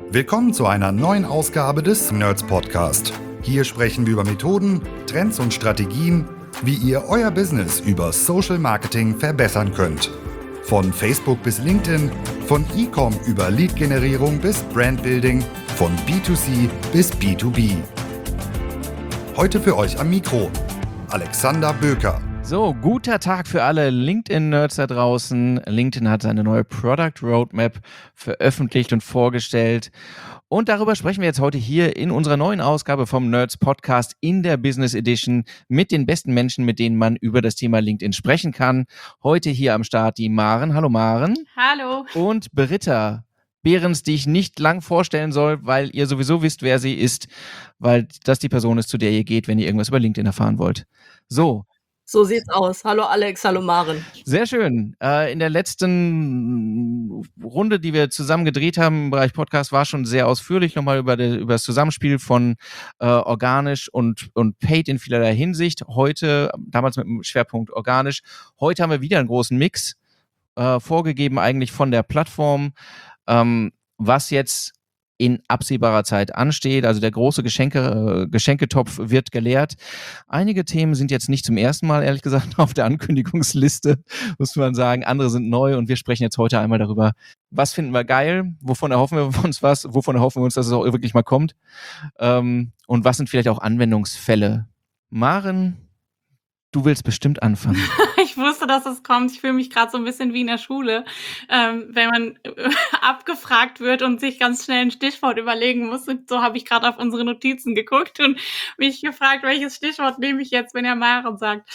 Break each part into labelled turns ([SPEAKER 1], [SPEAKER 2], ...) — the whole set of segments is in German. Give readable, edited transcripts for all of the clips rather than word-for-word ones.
[SPEAKER 1] Willkommen zu einer neuen Ausgabe des Nerds Podcast. Hier sprechen wir über Methoden, Trends und Strategien, wie ihr euer Business über Social Marketing verbessern könnt. Von Facebook bis LinkedIn, von E-Com über Lead-Generierung bis Brandbuilding, von B2C bis B2B. Heute für euch am Mikro Alexander Böker.
[SPEAKER 2] So, guter Tag für alle LinkedIn-Nerds da draußen. LinkedIn hat seine neue Product Roadmap veröffentlicht und vorgestellt. Und darüber sprechen wir jetzt heute hier in unserer neuen Ausgabe vom Nerds Podcast in der Business Edition mit den besten Menschen, mit denen man über das Thema LinkedIn sprechen kann. Heute hier am Start die Maren. Hallo Maren.
[SPEAKER 3] Hallo.
[SPEAKER 2] Und Britta Behrens, die ich nicht lang vorstellen soll, weil ihr sowieso wisst, wer sie ist, weil das die Person ist, zu der ihr geht, wenn ihr irgendwas über LinkedIn erfahren wollt.
[SPEAKER 3] So sieht's aus. Hallo Alex, hallo Maren.
[SPEAKER 2] Sehr schön. In der letzten Runde, die wir zusammen gedreht haben im Bereich Podcast, war schon sehr ausführlich nochmal über das Zusammenspiel von organisch und paid in vielerlei Hinsicht. Heute, damals mit dem Schwerpunkt organisch, heute haben wir wieder einen großen Mix vorgegeben eigentlich von der Plattform, was jetzt in absehbarer Zeit ansteht. Also der große Geschenketopf wird geleert. Einige Themen sind jetzt nicht zum ersten Mal, ehrlich gesagt, auf der Ankündigungsliste, muss man sagen. Andere sind neu und wir sprechen jetzt heute einmal darüber, was finden wir geil, wovon erhoffen wir uns was, wovon erhoffen wir uns, dass es auch wirklich mal kommt, und was sind vielleicht auch Anwendungsfälle. Maren, du willst bestimmt anfangen.
[SPEAKER 3] Ich wusste, dass es kommt. Ich fühle mich gerade so ein bisschen wie in der Schule, wenn man abgefragt wird und sich ganz schnell ein Stichwort überlegen muss. Und so habe ich gerade auf unsere Notizen geguckt und mich gefragt, welches Stichwort nehme ich jetzt, wenn er Maren sagt.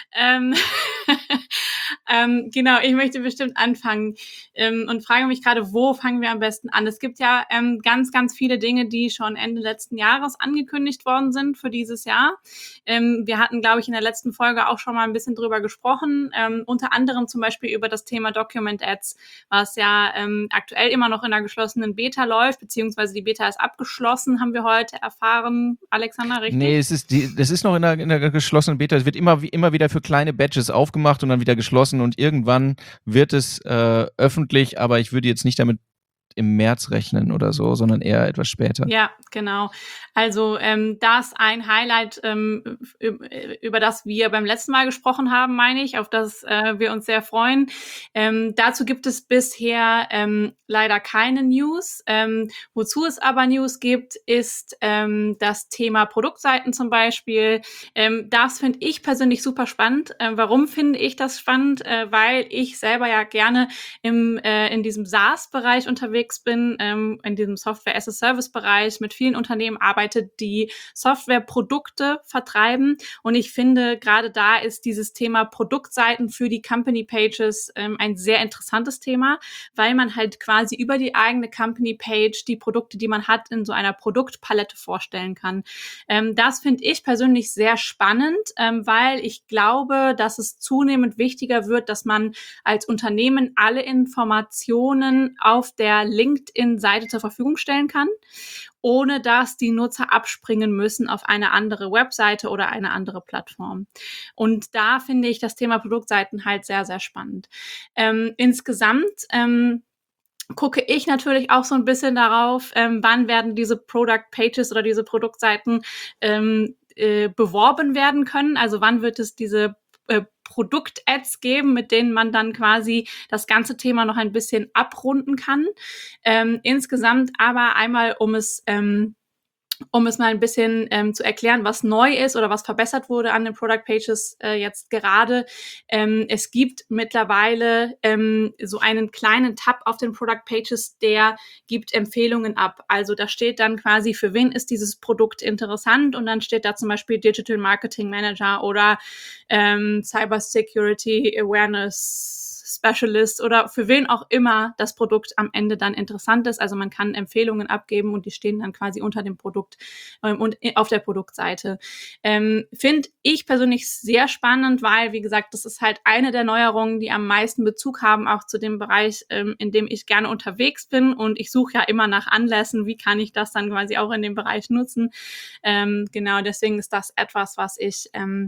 [SPEAKER 3] Genau, ich möchte bestimmt anfangen und frage mich gerade, wo fangen wir am besten an? Es gibt ja ganz, ganz viele Dinge, die schon Ende letzten Jahres angekündigt worden sind für dieses Jahr. Wir hatten, glaube ich, in der letzten Folge auch schon mal ein bisschen drüber gesprochen, unter anderem zum Beispiel über das Thema Document Ads, was ja aktuell immer noch in der geschlossenen Beta läuft, beziehungsweise die Beta ist abgeschlossen, haben wir heute erfahren. Alexander, richtig?
[SPEAKER 2] Nee, das ist noch in der geschlossenen Beta. Es wird immer wieder für kleine Batches aufgemacht und dann wieder geschlossen und irgendwann wird es öffentlich, aber ich würde jetzt nicht damit im März rechnen oder so, sondern eher etwas später.
[SPEAKER 3] Ja, genau. Also das ein Highlight, über das wir beim letzten Mal gesprochen haben, meine ich, auf das wir uns sehr freuen. Dazu gibt es bisher leider keine News. Wozu es aber News gibt, ist das Thema Produktseiten zum Beispiel. Das finde ich persönlich super spannend. Warum finde ich das spannend? Weil ich selber ja gerne in diesem SaaS-Bereich unterwegs bin, in diesem Software-as-a-Service-Bereich mit vielen Unternehmen arbeite, die Softwareprodukte vertreiben. Und ich finde, gerade da ist dieses Thema Produktseiten für die Company Pages ein sehr interessantes Thema, weil man halt quasi über die eigene Company Page die Produkte, die man hat, in so einer Produktpalette vorstellen kann. Das finde ich persönlich sehr spannend, weil ich glaube, dass es zunehmend wichtiger wird, dass man als Unternehmen alle Informationen auf der LinkedIn-Seite zur Verfügung stellen kann, ohne dass die Nutzer abspringen müssen auf eine andere Webseite oder eine andere Plattform. Und da finde ich das Thema Produktseiten halt sehr, sehr spannend. Insgesamt gucke ich natürlich auch so ein bisschen darauf, wann werden diese Product Pages oder diese Produktseiten beworben werden können. Also wann wird es diese Produkt-Ads geben, mit denen man dann quasi das ganze Thema noch ein bisschen abrunden kann. Insgesamt aber einmal, um es mal ein bisschen zu erklären, was neu ist oder was verbessert wurde an den Product Pages jetzt gerade. Es gibt mittlerweile so einen kleinen Tab auf den Product Pages, der gibt Empfehlungen ab. Also da steht dann quasi, für wen ist dieses Produkt interessant, und dann steht da zum Beispiel Digital Marketing Manager oder Cyber Security Awareness Specialist oder für wen auch immer das Produkt am Ende dann interessant ist. Also man kann Empfehlungen abgeben und die stehen dann quasi unter dem Produkt und auf der Produktseite. Finde ich persönlich sehr spannend, weil, wie gesagt, das ist halt eine der Neuerungen, die am meisten Bezug haben, auch zu dem Bereich, in dem ich gerne unterwegs bin, und ich suche ja immer nach Anlässen, wie kann ich das dann quasi auch in dem Bereich nutzen. Genau, deswegen ist das etwas, was ich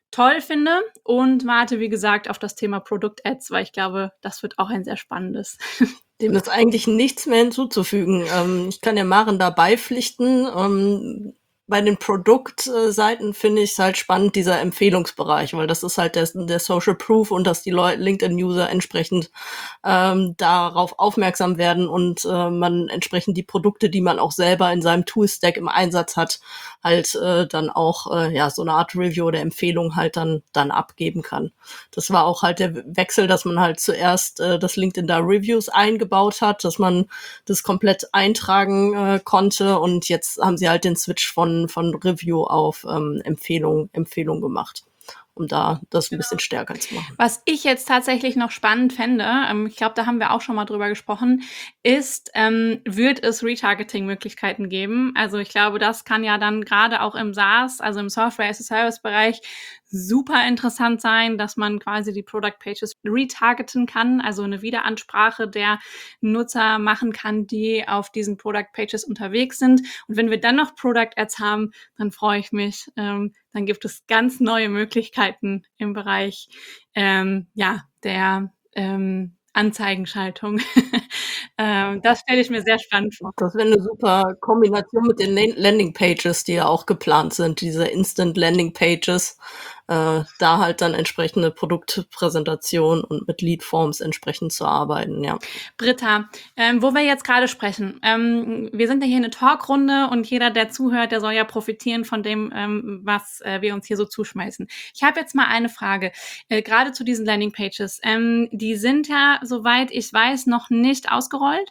[SPEAKER 3] toll finde und warte, wie gesagt, auf das Thema Product Ads, weil ich glaube, das wird auch ein sehr spannendes.
[SPEAKER 4] Dem ist eigentlich nichts mehr hinzuzufügen. Ich kann ja Maren da beipflichten. Bei den Produktseiten finde ich es halt spannend, dieser Empfehlungsbereich, weil das ist halt der Social Proof und dass die LinkedIn-User entsprechend darauf aufmerksam werden und man entsprechend die Produkte, die man auch selber in seinem Toolstack im Einsatz hat, halt dann auch so eine Art Review oder Empfehlung halt dann abgeben kann. Das war auch halt der Wechsel, dass man halt zuerst das LinkedIn da Reviews eingebaut hat, dass man das komplett eintragen konnte und jetzt haben sie halt den Switch von Review auf Empfehlung gemacht, um da das ein bisschen stärker zu machen.
[SPEAKER 3] Was ich jetzt tatsächlich noch spannend fände, ich glaube, da haben wir auch schon mal drüber gesprochen, ist, wird es Retargeting-Möglichkeiten geben? Also ich glaube, das kann ja dann gerade auch im SaaS, also im Software-as-a-Service-Bereich, super interessant sein, dass man quasi die Product Pages retargeten kann, also eine Wiederansprache der Nutzer machen kann, die auf diesen Product Pages unterwegs sind. Und wenn wir dann noch Product Ads haben, dann freue ich mich. Dann gibt es ganz neue Möglichkeiten im Bereich der Anzeigenschaltung. Das stelle ich mir sehr spannend vor.
[SPEAKER 4] Das wäre eine super Kombination mit den Landing-Pages, die ja auch geplant sind, diese Instant-Landing-Pages, da halt dann entsprechende Produktpräsentation und mit Lead-Forms entsprechend zu arbeiten, ja.
[SPEAKER 3] Britta, wo wir jetzt gerade sprechen, wir sind ja hier eine Talkrunde und jeder, der zuhört, der soll ja profitieren von dem, was wir uns hier so zuschmeißen. Ich habe jetzt mal eine Frage, gerade zu diesen Landing-Pages. Die sind ja, soweit ich weiß, noch nicht ausgerollt.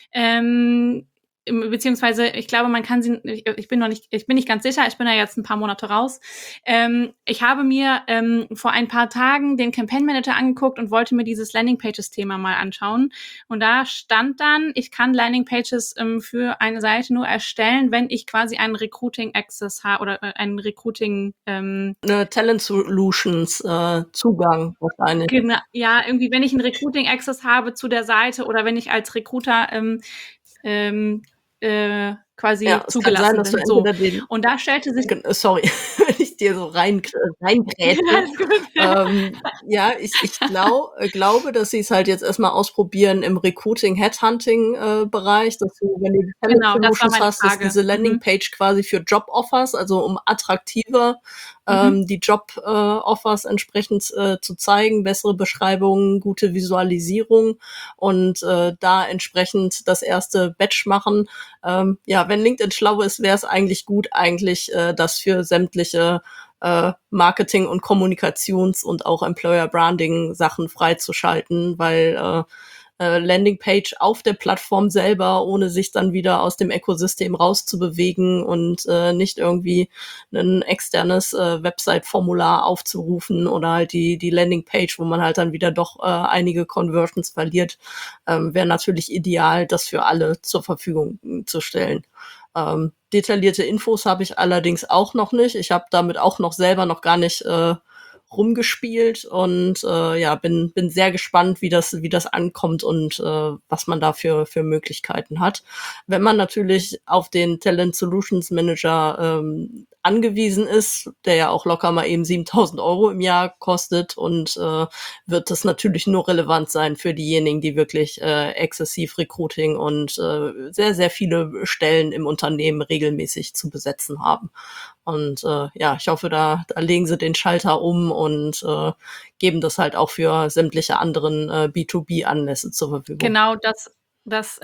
[SPEAKER 3] Beziehungsweise, ich glaube, man kann sie, ich bin nicht ganz sicher, ich bin ja jetzt ein paar Monate raus. Ich habe mir vor ein paar Tagen den Campaign Manager angeguckt und wollte mir dieses Landing-Pages-Thema mal anschauen. Und da stand dann, ich kann Landing-Pages für eine Seite nur erstellen, wenn ich quasi einen Recruiting-Access habe oder einen Recruiting...
[SPEAKER 4] Eine Talent Solutions Zugang wahrscheinlich.
[SPEAKER 3] Genau, ja, irgendwie, wenn ich einen Recruiting-Access habe zu der Seite oder wenn ich als Recruiter quasi zugelassen
[SPEAKER 4] kann sein,
[SPEAKER 3] bin. So. Und da stellte sich...
[SPEAKER 4] Sorry, wenn ich dir so reingrätsche. Ich glaube, dass sie es halt jetzt erstmal ausprobieren im Recruiting-Headhunting-Bereich, dass du, wenn du die Talent Solutions hast, dass diese Landingpage quasi für Job-Offers, also um attraktiver die Job-Offers entsprechend zu zeigen, bessere Beschreibungen, gute Visualisierung und da entsprechend das erste Batch machen. Wenn LinkedIn schlau ist, wäre es eigentlich gut, das für sämtliche Marketing- und Kommunikations- und auch Employer-Branding-Sachen freizuschalten, weil Landingpage auf der Plattform selber, ohne sich dann wieder aus dem Ökosystem rauszubewegen und nicht irgendwie ein externes Website-Formular aufzurufen oder halt die Landingpage, wo man halt dann wieder doch einige Conversions verliert, wäre natürlich ideal, das für alle zur Verfügung zu stellen. Detaillierte Infos habe ich allerdings auch noch nicht. Ich habe damit auch noch selber noch gar nicht rumgespielt und bin sehr gespannt, wie das ankommt und was man da für Möglichkeiten hat. Wenn man natürlich auf den Talent Solutions Manager angewiesen ist, der ja auch locker mal eben 7.000 € im Jahr kostet und wird das natürlich nur relevant sein für diejenigen, die wirklich exzessiv Recruiting und sehr, sehr viele Stellen im Unternehmen regelmäßig zu besetzen haben. Und ich hoffe, da legen sie den Schalter um und geben das halt auch für sämtliche anderen B2B-Anlässe zur Verfügung.
[SPEAKER 3] Genau, das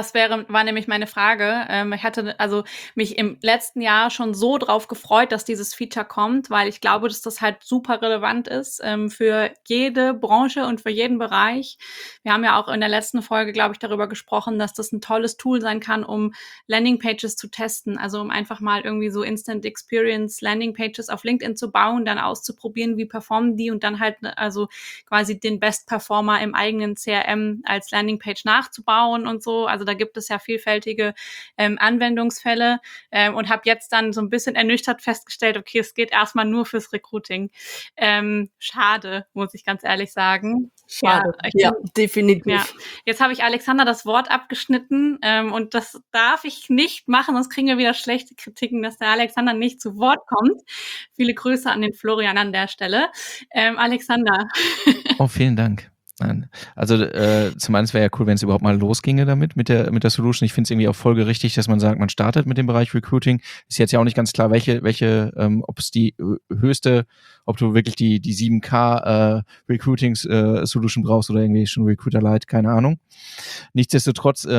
[SPEAKER 3] war nämlich meine Frage. Ich hatte mich im letzten Jahr schon so drauf gefreut, dass dieses Feature kommt, weil ich glaube, dass das halt super relevant ist für jede Branche und für jeden Bereich. Wir haben ja auch in der letzten Folge, glaube ich, darüber gesprochen, dass das ein tolles Tool sein kann, um Landingpages zu testen. Also um einfach mal irgendwie so Instant Experience Landingpages auf LinkedIn zu bauen, dann auszuprobieren, wie performen die und dann halt also quasi den Best Performer im eigenen CRM als Landingpage nachzubauen bauen und so. Also da gibt es ja vielfältige Anwendungsfälle und habe jetzt dann so ein bisschen ernüchtert festgestellt, okay, es geht erstmal nur fürs Recruiting. Schade, muss ich ganz ehrlich sagen.
[SPEAKER 4] Schade, ja, definitiv.
[SPEAKER 3] Ja. Jetzt habe ich Alexander das Wort abgeschnitten und das darf ich nicht machen, sonst kriegen wir wieder schlechte Kritiken, dass der Alexander nicht zu Wort kommt. Viele Grüße an den Florian an der Stelle. Alexander.
[SPEAKER 2] Oh, vielen Dank. Nein. Also zum einen, es wäre ja cool, wenn es überhaupt mal losginge damit, mit der Solution. Ich finde es irgendwie auch folgerichtig, dass man sagt, man startet mit dem Bereich Recruiting. Ist jetzt ja auch nicht ganz klar, welche ob es die höchste, ob du wirklich die 7K Recruiting-Solution brauchst oder irgendwie schon Recruiter Lite, keine Ahnung. Nichtsdestotrotz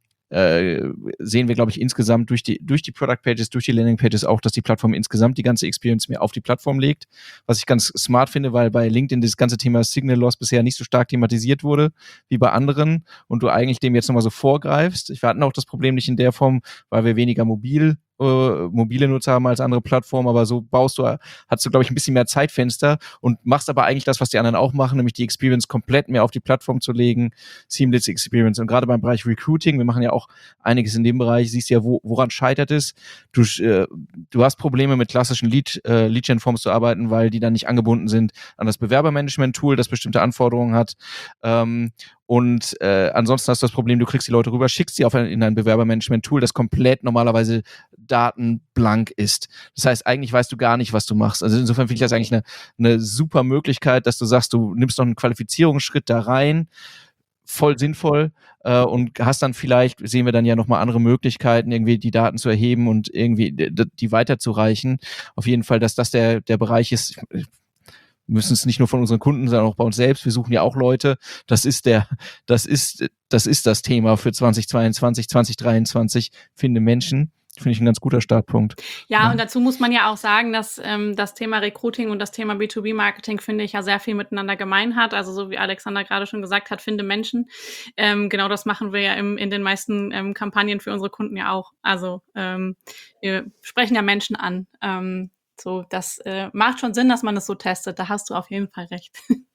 [SPEAKER 2] sehen wir, glaube ich, insgesamt durch die Product Pages, durch die Landing Pages auch, dass die Plattform insgesamt die ganze Experience mehr auf die Plattform legt, was ich ganz smart finde, weil bei LinkedIn das ganze Thema Signal Loss bisher nicht so stark thematisiert wurde wie bei anderen und du eigentlich dem jetzt nochmal so vorgreifst. Wir hatten auch das Problem nicht in der Form, weil wir weniger mobile Nutzer haben als andere Plattformen, aber so hast du, glaube ich, ein bisschen mehr Zeitfenster und machst aber eigentlich das, was die anderen auch machen, nämlich die Experience komplett mehr auf die Plattform zu legen, Seamless Experience. Und gerade beim Bereich Recruiting, wir machen ja auch einiges in dem Bereich, siehst ja, woran scheitert es. Du hast Probleme mit klassischen Lead-Gen-Forms zu arbeiten, weil die dann nicht angebunden sind an das Bewerbermanagement-Tool, das bestimmte Anforderungen hat. Und ansonsten hast du das Problem, du kriegst die Leute rüber, schickst sie in ein Bewerbermanagement-Tool, das komplett normalerweise datenblank ist. Das heißt, eigentlich weißt du gar nicht, was du machst. Also insofern finde ich das eigentlich eine super Möglichkeit, dass du sagst, du nimmst noch einen Qualifizierungsschritt da rein, voll sinnvoll und hast dann vielleicht, sehen wir dann ja nochmal andere Möglichkeiten, irgendwie die Daten zu erheben und irgendwie die weiterzureichen. Auf jeden Fall, dass das der Bereich ist. Wir müssen es nicht nur von unseren Kunden, sondern auch bei uns selbst. Wir suchen ja auch Leute. Das ist das Thema für 2022, 2023. Finde Menschen. Finde ich ein ganz guter Startpunkt.
[SPEAKER 3] Ja, und dazu muss man ja auch sagen, dass das Thema Recruiting und das Thema B2B-Marketing, finde ich, ja sehr viel miteinander gemein hat. Also so wie Alexander gerade schon gesagt hat, finde Menschen. Genau das machen wir ja in den meisten Kampagnen für unsere Kunden ja auch. Also wir sprechen ja Menschen an. So, das macht schon Sinn, dass man das so testet. Da hast du auf jeden Fall recht.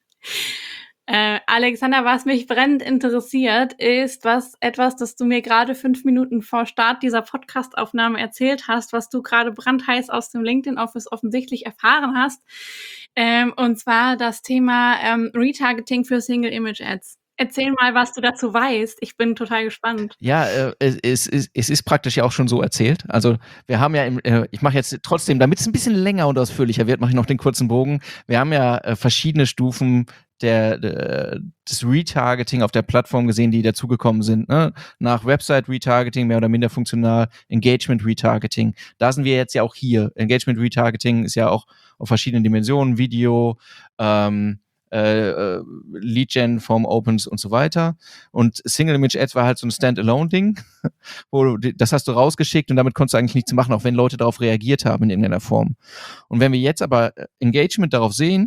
[SPEAKER 3] Alexander, was mich brennend interessiert, ist etwas, das du mir gerade 5 Minuten vor Start dieser Podcast-Aufnahme erzählt hast, was du gerade brandheiß aus dem LinkedIn-Office offensichtlich erfahren hast. Und zwar das Thema Retargeting für Single-Image-Ads. Erzähl mal, was du dazu weißt. Ich bin total gespannt.
[SPEAKER 2] Ja, es ist praktisch ja auch schon so erzählt. Also wir haben ja, ich mache jetzt trotzdem, damit es ein bisschen länger und ausführlicher wird, mache ich noch den kurzen Bogen. Wir haben ja verschiedene Stufen des Retargeting auf der Plattform gesehen, die dazugekommen sind. Ne? Nach Website-Retargeting, mehr oder minder funktional, Engagement-Retargeting. Da sind wir jetzt ja auch hier. Engagement-Retargeting ist ja auch auf verschiedenen Dimensionen, Video, Lead-Gen, Form-Opens und so weiter. Und Single-Image-Ads war halt so ein Standalone-Ding, das hast du rausgeschickt und damit konntest du eigentlich nichts machen, auch wenn Leute darauf reagiert haben in irgendeiner Form. Und wenn wir jetzt aber Engagement darauf sehen,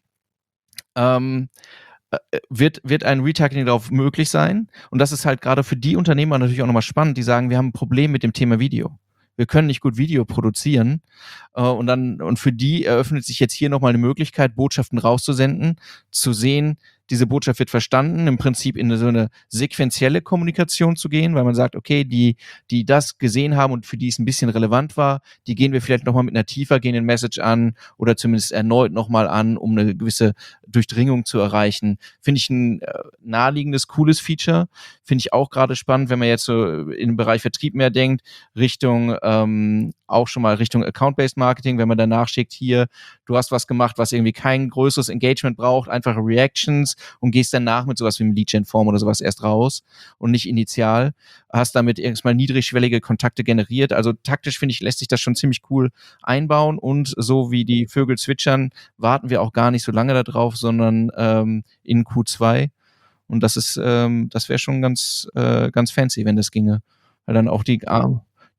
[SPEAKER 2] wird ein Retargeting darauf möglich sein. Und das ist halt gerade für die Unternehmer natürlich auch nochmal spannend, die sagen, wir haben ein Problem mit dem Thema Video. Wir können nicht gut Video produzieren. Und für die eröffnet sich jetzt hier nochmal eine Möglichkeit, Botschaften rauszusenden, zu sehen, diese Botschaft wird verstanden, im Prinzip in so eine sequentielle Kommunikation zu gehen, weil man sagt, okay, die das gesehen haben und für die es ein bisschen relevant war, die gehen wir vielleicht nochmal mit einer tiefer gehenden Message an oder zumindest erneut nochmal an, um eine gewisse Durchdringung zu erreichen. Finde ich ein naheliegendes, cooles Feature. Finde ich auch gerade spannend, wenn man jetzt so im Bereich Vertrieb mehr denkt, auch schon mal Richtung Account-Based Marketing, wenn man danach schickt, hier, du hast was gemacht, was irgendwie kein größeres Engagement braucht, einfache Reactions und gehst danach mit sowas wie einem Lead-Gen-Form oder sowas erst raus und nicht initial, hast damit erstmal niedrigschwellige Kontakte generiert. Also taktisch, finde ich, lässt sich das schon ziemlich cool einbauen und so wie die Vögel zwitschern, warten wir auch gar nicht so lange da drauf, sondern in Q2 und das wäre schon ganz fancy, wenn das ginge, weil dann auch die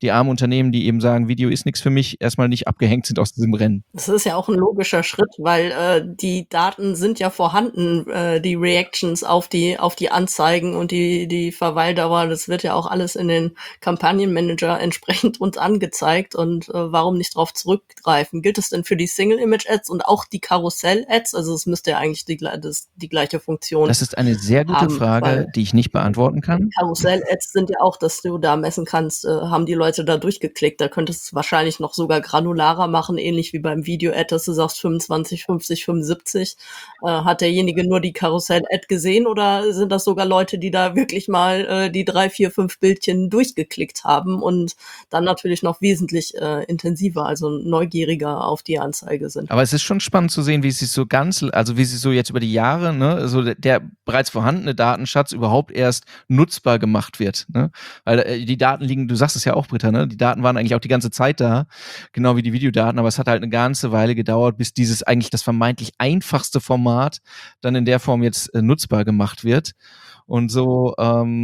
[SPEAKER 2] die armen Unternehmen, die eben sagen, Video ist nichts für mich, erstmal nicht abgehängt sind aus diesem Rennen.
[SPEAKER 4] Das ist ja auch ein logischer Schritt, weil die Daten sind ja vorhanden, die Reactions auf die Anzeigen und die Verweildauer, das wird ja auch alles in den Kampagnenmanager entsprechend uns angezeigt und warum nicht drauf zurückgreifen? Gilt es denn für die Single-Image-Ads und auch die Karussell-Ads? Also es müsste ja eigentlich die gleiche Funktion.
[SPEAKER 2] Das ist eine sehr gute Frage, die ich nicht beantworten kann.
[SPEAKER 4] Karussell-Ads sind ja auch, dass du da messen kannst, haben die Leute da durchgeklickt. Da könntest du es wahrscheinlich noch sogar granularer machen, ähnlich wie beim Video-Ad, dass du sagst 25, 50, 75. Hat derjenige nur die Karussell-Ad gesehen oder sind das sogar Leute, die da wirklich mal die 3, 4, 5 Bildchen durchgeklickt haben und dann natürlich noch wesentlich intensiver, also neugieriger auf die Anzeige sind.
[SPEAKER 2] Aber es ist schon spannend zu sehen, wie sie so jetzt über die Jahre, ne, so der bereits vorhandene Datenschatz überhaupt erst nutzbar gemacht wird, ne? Weil die Daten liegen, du sagst es ja auch, Britta, ne? Die Daten waren eigentlich auch die ganze Zeit da, genau wie die Videodaten, aber es hat halt eine ganze Weile gedauert, bis dieses eigentlich das vermeintlich einfachste Format dann in der Form jetzt nutzbar gemacht wird. Und so,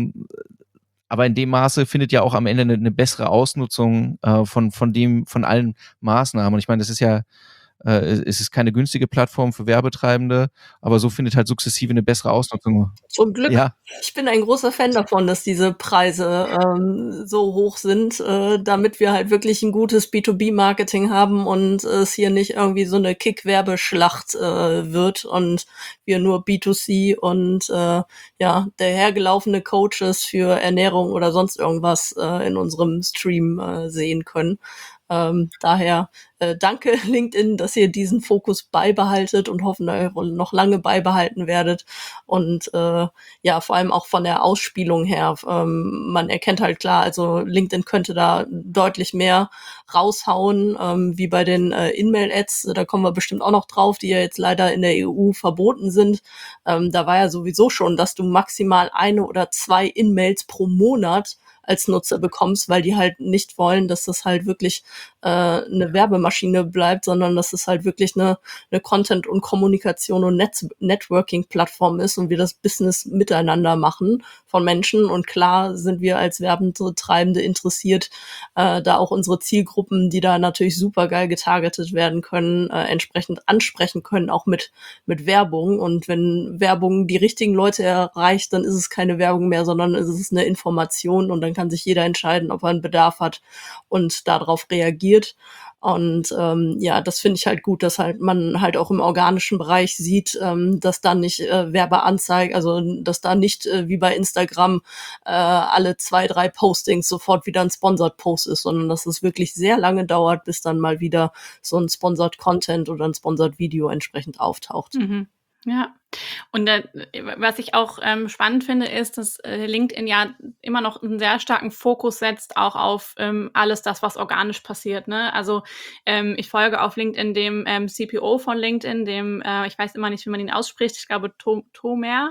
[SPEAKER 2] aber in dem Maße findet ja auch am Ende eine bessere Ausnutzung von allen Maßnahmen. Und ich meine, das ist ja es ist keine günstige Plattform für Werbetreibende, aber so findet halt sukzessive eine bessere Ausnutzung.
[SPEAKER 4] Zum Glück.
[SPEAKER 2] Ja.
[SPEAKER 4] Ich bin ein großer Fan davon, dass diese Preise so hoch sind, damit wir halt wirklich ein gutes B2B-Marketing haben und es hier nicht irgendwie so eine Kick-Werbeschlacht wird und wir nur B2C und dahergelaufene Coaches für Ernährung oder sonst irgendwas in unserem Stream sehen können. Daher danke LinkedIn, dass ihr diesen Fokus beibehaltet und hoffen, dass ihr noch lange beibehalten werdet. Und vor allem auch von der Ausspielung her. Man erkennt halt klar, also LinkedIn könnte da deutlich mehr raushauen, wie bei den In-Mail-Ads. Da kommen wir bestimmt auch noch drauf, die ja jetzt leider in der EU verboten sind. Da war ja sowieso schon, dass du maximal 1 oder 2 In-Mails pro Monat als Nutzer bekommst, weil die halt nicht wollen, dass das halt wirklich eine Werbemaschine bleibt, sondern dass es halt wirklich eine Content- und Kommunikation- und Networking-Plattform ist und wir das Business miteinander machen von Menschen. Und klar sind wir als Werbetreibende interessiert, da auch unsere Zielgruppen, die da natürlich super geil getargetet werden können, entsprechend ansprechen können, auch mit Werbung. Und wenn Werbung die richtigen Leute erreicht, dann ist es keine Werbung mehr, sondern es ist eine Information und dann kann sich jeder entscheiden, ob er einen Bedarf hat und darauf reagiert. Und das finde ich halt gut, dass halt man halt auch im organischen Bereich sieht, dass da nicht Werbeanzeigen, also dass da nicht wie bei Instagram alle 2, 3 Postings sofort wieder ein Sponsored Post ist, sondern dass es wirklich sehr lange dauert, bis dann mal wieder so ein Sponsored Content oder ein Sponsored Video entsprechend auftaucht.
[SPEAKER 3] Mhm. Ja, und was ich auch spannend finde, ist, dass LinkedIn ja immer noch einen sehr starken Fokus setzt, auch auf alles das, was organisch passiert. Ne? Also ich folge auf LinkedIn dem CPO von LinkedIn, dem, ich weiß immer nicht, wie man ihn ausspricht, ich glaube Tomer.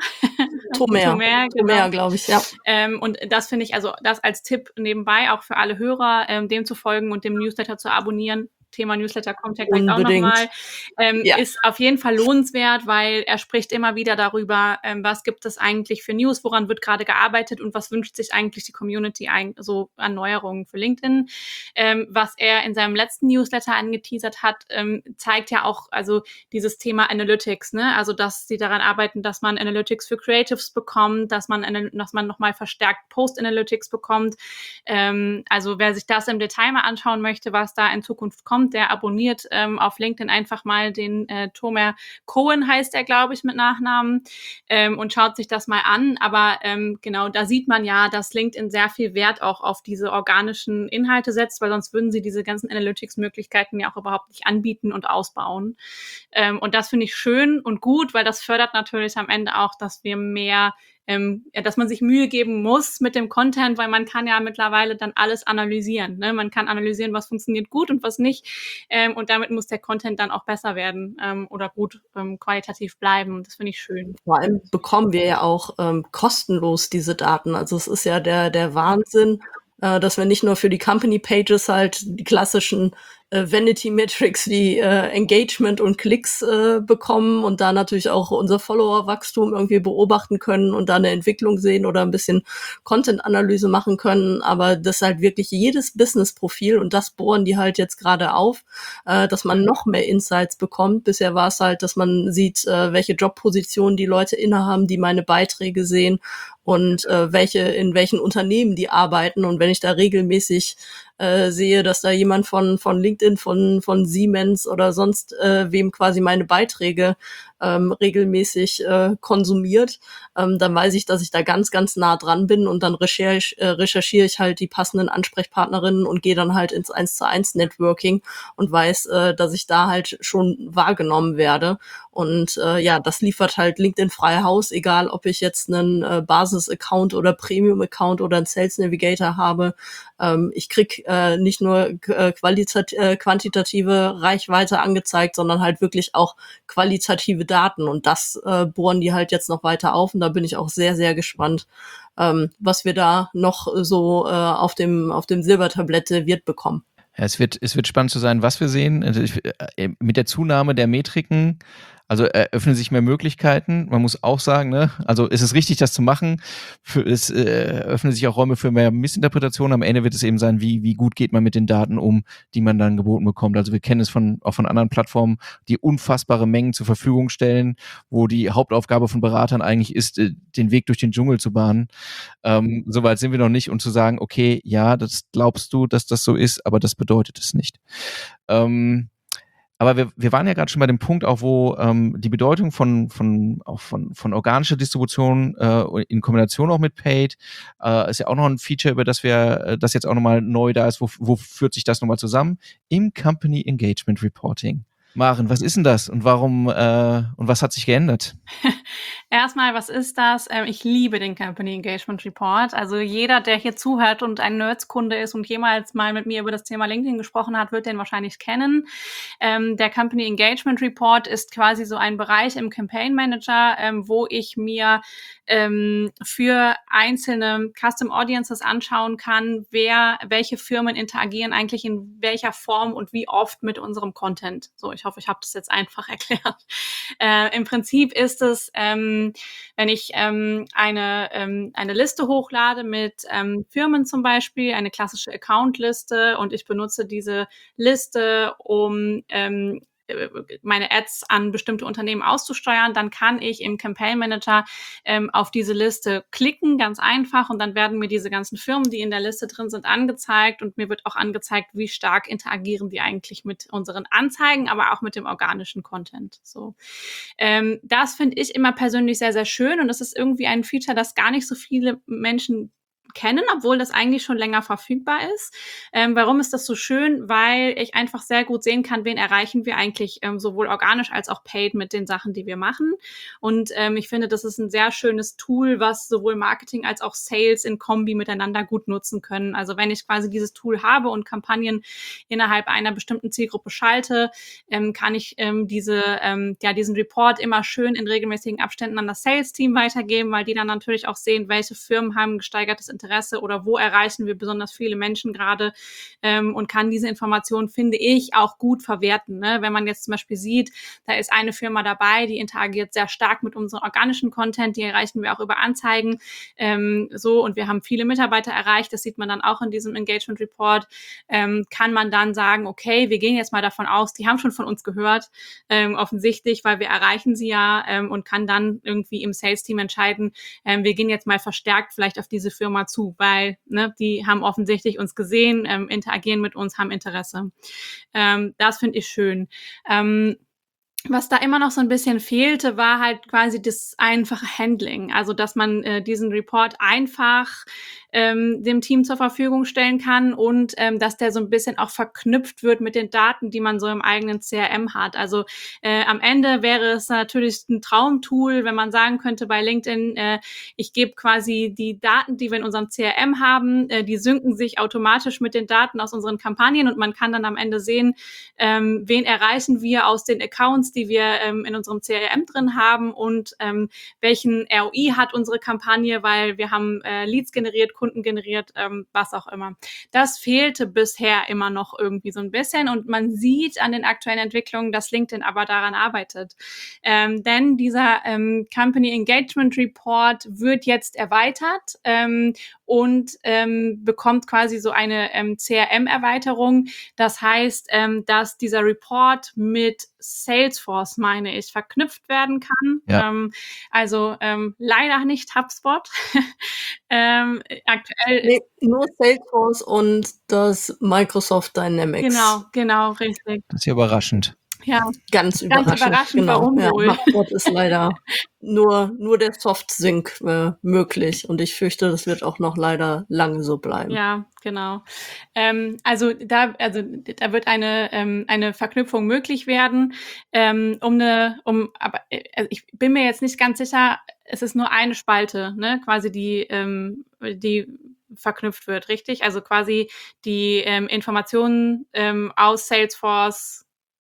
[SPEAKER 4] Tomer, glaube ich, ja.
[SPEAKER 3] Und das finde ich, also das als Tipp nebenbei, auch für alle Hörer, dem zu folgen und dem Newsletter zu abonnieren. Thema Newsletter kommt ja gleich auch nochmal, ist auf jeden Fall lohnenswert, weil er spricht immer wieder darüber, was gibt es eigentlich für News, woran wird gerade gearbeitet und was wünscht sich eigentlich die Community so an Neuerungen für LinkedIn. Was er in seinem letzten Newsletter angeteasert hat, zeigt ja auch also dieses Thema Analytics, ne? Also dass sie daran arbeiten, dass man Analytics für Creatives bekommt, dass man nochmal verstärkt Post-Analytics bekommt. Also wer sich das im Detail mal anschauen möchte, was da in Zukunft kommt, der abonniert auf LinkedIn einfach mal den Tomer Cohen, heißt er, glaube ich, mit Nachnamen, und schaut sich das mal an. Aber genau, da sieht man ja, dass LinkedIn sehr viel Wert auch auf diese organischen Inhalte setzt, weil sonst würden sie diese ganzen Analytics-Möglichkeiten ja auch überhaupt nicht anbieten und ausbauen. Und das finde ich schön und gut, weil das fördert natürlich am Ende auch, dass wir mehr dass man sich Mühe geben muss mit dem Content, weil man kann ja mittlerweile dann alles analysieren. Ne? Man kann analysieren, was funktioniert gut und was nicht. Und damit muss der Content dann auch besser werden oder gut qualitativ bleiben. Das finde ich schön.
[SPEAKER 4] Vor allem bekommen wir ja auch kostenlos diese Daten. Also es ist ja der Wahnsinn, dass wir nicht nur für die Company Pages halt die klassischen Vanity Metrics wie Engagement und Klicks bekommen und da natürlich auch unser Follower-Wachstum irgendwie beobachten können und da eine Entwicklung sehen oder ein bisschen Content-Analyse machen können. Aber das ist halt wirklich jedes Business-Profil und das bohren die halt jetzt gerade auf, dass man noch mehr Insights bekommt. Bisher war es halt, dass man sieht, welche Jobpositionen die Leute innehaben, die meine Beiträge sehen und in welchen Unternehmen die arbeiten. Und wenn ich da regelmäßig sehe, dass da jemand von LinkedIn, von Siemens oder sonst wem quasi meine Beiträge regelmäßig konsumiert, dann weiß ich, dass ich da ganz, ganz nah dran bin und dann recherchiere ich halt die passenden Ansprechpartnerinnen und gehe dann halt ins 1:1 Networking und weiß, dass ich da halt schon wahrgenommen werde. Und das liefert halt LinkedIn frei Haus, egal ob ich jetzt einen Basis-Account oder Premium-Account oder einen Sales Navigator habe. Ich krieg nicht nur quantitative Reichweite angezeigt, sondern halt wirklich auch qualitative Daten. Und das bohren die halt jetzt noch weiter auf. Und da bin ich auch sehr, sehr gespannt, was wir da noch so auf dem Silbertablett serviert bekommen.
[SPEAKER 2] Ja, es wird spannend zu sein, was wir sehen. Also mit der Zunahme der Metriken, also eröffnen sich mehr Möglichkeiten. Man muss auch sagen, ne, also es ist richtig, das zu machen. Es eröffnen sich auch Räume für mehr Missinterpretation. Am Ende wird es eben sein, wie gut geht man mit den Daten um, die man dann geboten bekommt. Also wir kennen es auch von anderen Plattformen, die unfassbare Mengen zur Verfügung stellen, wo die Hauptaufgabe von Beratern eigentlich ist, den Weg durch den Dschungel zu bahnen. Soweit sind wir noch nicht und zu sagen, okay, ja, das glaubst du, dass das so ist, aber das bedeutet es nicht. Aber wir waren ja gerade schon bei dem Punkt auch, wo die Bedeutung von organischer Distribution in Kombination auch mit Paid ist ja auch noch ein Feature, über das das jetzt auch nochmal neu da ist. Wo führt sich das nochmal zusammen? Im Company Engagement Reporting. Maren, was ist denn das und warum und was hat sich geändert?
[SPEAKER 3] Erstmal, was ist das? Ich liebe den Company Engagement Report. Also jeder, der hier zuhört und ein Nerds-Kunde ist und jemals mal mit mir über das Thema LinkedIn gesprochen hat, wird den wahrscheinlich kennen. Der Company Engagement Report ist quasi so ein Bereich im Campaign Manager, wo ich mir für einzelne Custom Audiences anschauen kann, welche Firmen interagieren eigentlich in welcher Form und wie oft mit unserem Content. So, ich hoffe, ich habe das jetzt einfach erklärt. Im Prinzip ist es, wenn ich eine Liste hochlade mit Firmen zum Beispiel, eine klassische Account-Liste, und ich benutze diese Liste, um meine Ads an bestimmte Unternehmen auszusteuern, dann kann ich im Campaign Manager auf diese Liste klicken, ganz einfach, und dann werden mir diese ganzen Firmen, die in der Liste drin sind, angezeigt, und mir wird auch angezeigt, wie stark interagieren die eigentlich mit unseren Anzeigen, aber auch mit dem organischen Content. So, das finde ich immer persönlich sehr, sehr schön, und das ist irgendwie ein Feature, das gar nicht so viele Menschen kennen, obwohl das eigentlich schon länger verfügbar ist. Warum ist das so schön? Weil ich einfach sehr gut sehen kann, wen erreichen wir eigentlich sowohl organisch als auch paid mit den Sachen, die wir machen. Und ich finde, das ist ein sehr schönes Tool, was sowohl Marketing als auch Sales in Kombi miteinander gut nutzen können. Also wenn ich quasi dieses Tool habe und Kampagnen innerhalb einer bestimmten Zielgruppe schalte, kann ich diesen Report immer schön in regelmäßigen Abständen an das Sales-Team weitergeben, weil die dann natürlich auch sehen, welche Firmen haben gesteigertes Interesse oder wo erreichen wir besonders viele Menschen gerade, und kann diese Informationen, finde ich, auch gut verwerten. Ne? Wenn man jetzt zum Beispiel sieht, da ist eine Firma dabei, die interagiert sehr stark mit unserem organischen Content, die erreichen wir auch über Anzeigen, und wir haben viele Mitarbeiter erreicht, das sieht man dann auch in diesem Engagement Report, kann man dann sagen, okay, wir gehen jetzt mal davon aus, die haben schon von uns gehört, offensichtlich, weil wir erreichen sie ja, und kann dann irgendwie im Sales-Team entscheiden, wir gehen jetzt mal verstärkt vielleicht auf diese Firma zu, weil die haben offensichtlich uns gesehen, interagieren mit uns, haben Interesse. Das finde ich schön. Was da immer noch so ein bisschen fehlte, war halt quasi das einfache Handling. Also, dass man diesen Report einfach dem Team zur Verfügung stellen kann und dass der so ein bisschen auch verknüpft wird mit den Daten, die man so im eigenen CRM hat. Also am Ende wäre es natürlich ein Traumtool, wenn man sagen könnte bei LinkedIn, ich gebe quasi die Daten, die wir in unserem CRM haben, die synken sich automatisch mit den Daten aus unseren Kampagnen, und man kann dann am Ende sehen, wen erreichen wir aus den Accounts, die wir in unserem CRM drin haben, und welchen ROI hat unsere Kampagne, weil wir haben Leads generiert, Kunden Kunden generiert, was auch immer. Das fehlte bisher immer noch irgendwie so ein bisschen und man sieht an den aktuellen Entwicklungen, dass LinkedIn aber daran arbeitet. Denn dieser Company Engagement Report wird jetzt erweitert und bekommt quasi so eine CRM-Erweiterung. Das heißt, dass dieser Report mit Salesforce, meine ich, verknüpft werden kann.
[SPEAKER 2] Ja.
[SPEAKER 3] Also leider nicht HubSpot. Aktuell
[SPEAKER 4] Nee, nur Salesforce und das Microsoft Dynamics.
[SPEAKER 3] Genau, richtig.
[SPEAKER 2] Das ist ja überraschend.
[SPEAKER 3] Ja,
[SPEAKER 4] Ganz überraschend,
[SPEAKER 3] genau. Warum wohl?
[SPEAKER 4] HubSpot ist leider nur der Soft-Sync möglich und ich fürchte, das wird auch noch leider lange so bleiben.
[SPEAKER 3] Ja, genau. Also da wird eine Verknüpfung möglich werden, aber ich bin mir jetzt nicht ganz sicher, es ist nur eine Spalte, ne, quasi die verknüpft wird, richtig? Also quasi die Informationen aus Salesforce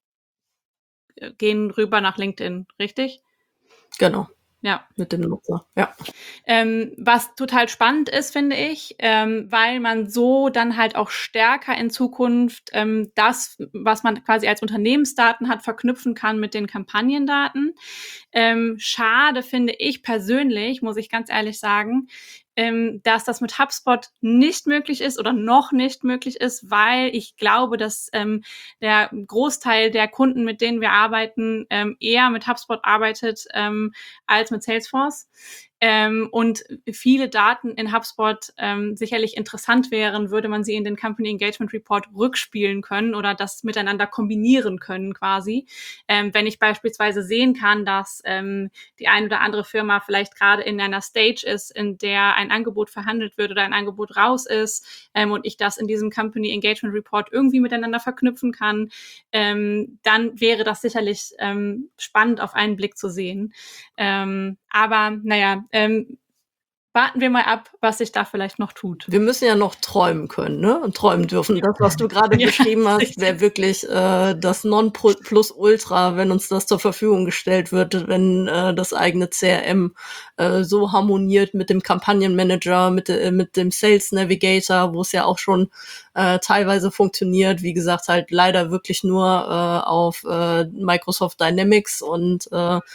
[SPEAKER 3] gehen rüber nach LinkedIn, richtig?
[SPEAKER 4] Genau.
[SPEAKER 3] Ja.
[SPEAKER 4] Mit dem Nutzer, ja.
[SPEAKER 3] Was total spannend ist, finde ich, weil man so dann halt auch stärker in Zukunft das, was man quasi als Unternehmensdaten hat, verknüpfen kann mit den Kampagnendaten. Schade finde ich persönlich, muss ich ganz ehrlich sagen, dass das mit HubSpot nicht möglich ist oder noch nicht möglich ist, weil ich glaube, dass der Großteil der Kunden, mit denen wir arbeiten, eher mit HubSpot arbeitet als mit Salesforce. Und viele Daten in HubSpot sicherlich interessant wären, würde man sie in den Company Engagement Report rückspielen können oder das miteinander kombinieren können quasi. Wenn ich beispielsweise sehen kann, dass die ein oder andere Firma vielleicht gerade in einer Stage ist, in der ein Angebot verhandelt wird oder ein Angebot raus ist und ich das in diesem Company Engagement Report irgendwie miteinander verknüpfen kann, dann wäre das sicherlich spannend auf einen Blick zu sehen. Aber naja, warten wir mal ab, was sich da vielleicht noch tut.
[SPEAKER 4] Wir müssen ja noch träumen können, ne? Und träumen dürfen. Das, was du gerade beschrieben hast, wäre wirklich das Nonplusultra, wenn uns das zur Verfügung gestellt wird, wenn das eigene CRM so harmoniert mit dem Kampagnenmanager, mit dem Sales Navigator, wo es ja auch schon teilweise funktioniert. Wie gesagt, halt leider wirklich nur auf Microsoft Dynamics und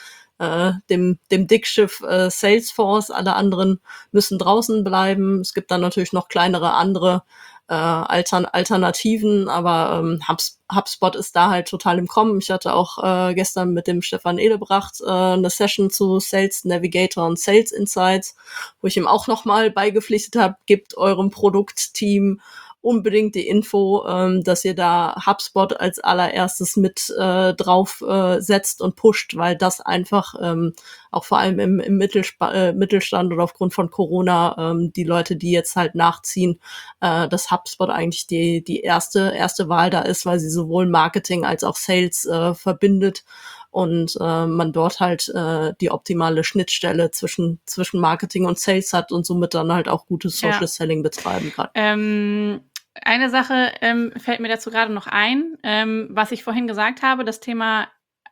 [SPEAKER 4] dem Dickschiff Salesforce. Alle anderen müssen draußen bleiben. Es gibt dann natürlich noch kleinere andere Alternativen, aber HubSpot ist da halt total im Kommen. Ich hatte auch gestern mit dem Stefan Ehlebracht eine Session zu Sales Navigator und Sales Insights, wo ich ihm auch nochmal beigepflichtet habe, gebt eurem Produktteam unbedingt die Info, dass ihr da HubSpot als allererstes mit drauf setzt und pusht, weil das einfach auch vor allem im Mittelstand oder aufgrund von Corona die Leute, die jetzt halt nachziehen, dass HubSpot eigentlich die erste Wahl da ist, weil sie sowohl Marketing als auch Sales verbindet und man dort halt die optimale Schnittstelle zwischen Marketing und Sales hat und somit dann halt auch gutes Social Selling betreiben kann.
[SPEAKER 3] Eine Sache fällt mir dazu gerade noch ein, was ich vorhin gesagt habe, das Thema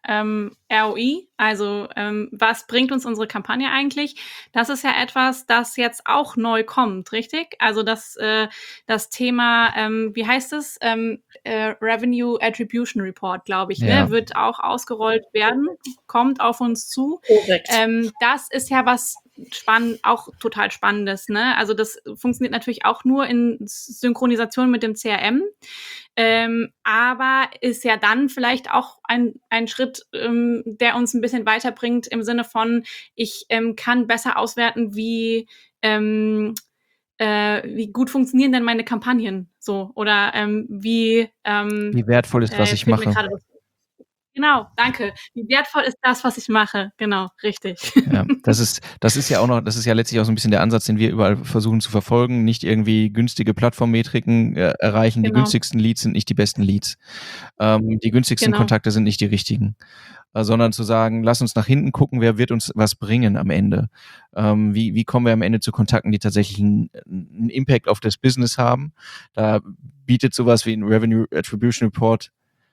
[SPEAKER 3] ROI, also was bringt uns unsere Kampagne eigentlich? Das ist ja etwas, das jetzt auch neu kommt, richtig? Also das Thema, wie heißt es? Revenue Attribution Report, glaube ich, ne? Wird auch ausgerollt werden, kommt auf uns zu.
[SPEAKER 4] Korrekt.
[SPEAKER 3] Das ist ja was auch total Spannendes, ne? Also das funktioniert natürlich auch nur in Synchronisation mit dem CRM, aber ist ja dann vielleicht auch ein Schritt, der uns ein bisschen weiterbringt im Sinne von, ich kann besser auswerten, wie gut funktionieren denn meine Kampagnen so oder wie
[SPEAKER 2] wertvoll ist, was ich mache.
[SPEAKER 3] Genau, danke. Wie wertvoll ist das, was ich mache? Genau, richtig.
[SPEAKER 2] Ja, das ist ja letztlich auch so ein bisschen der Ansatz, den wir überall versuchen zu verfolgen. Nicht irgendwie günstige Plattformmetriken erreichen.
[SPEAKER 3] Genau.
[SPEAKER 2] Die günstigsten Leads sind nicht die besten Leads. Die günstigsten Kontakte sind nicht die richtigen. Sondern zu sagen, lass uns nach hinten gucken, wer wird uns was bringen am Ende. Wie kommen wir am Ende zu Kontakten, die tatsächlich einen Impact auf das Business haben. Da bietet sowas wie ein Revenue Attribution Report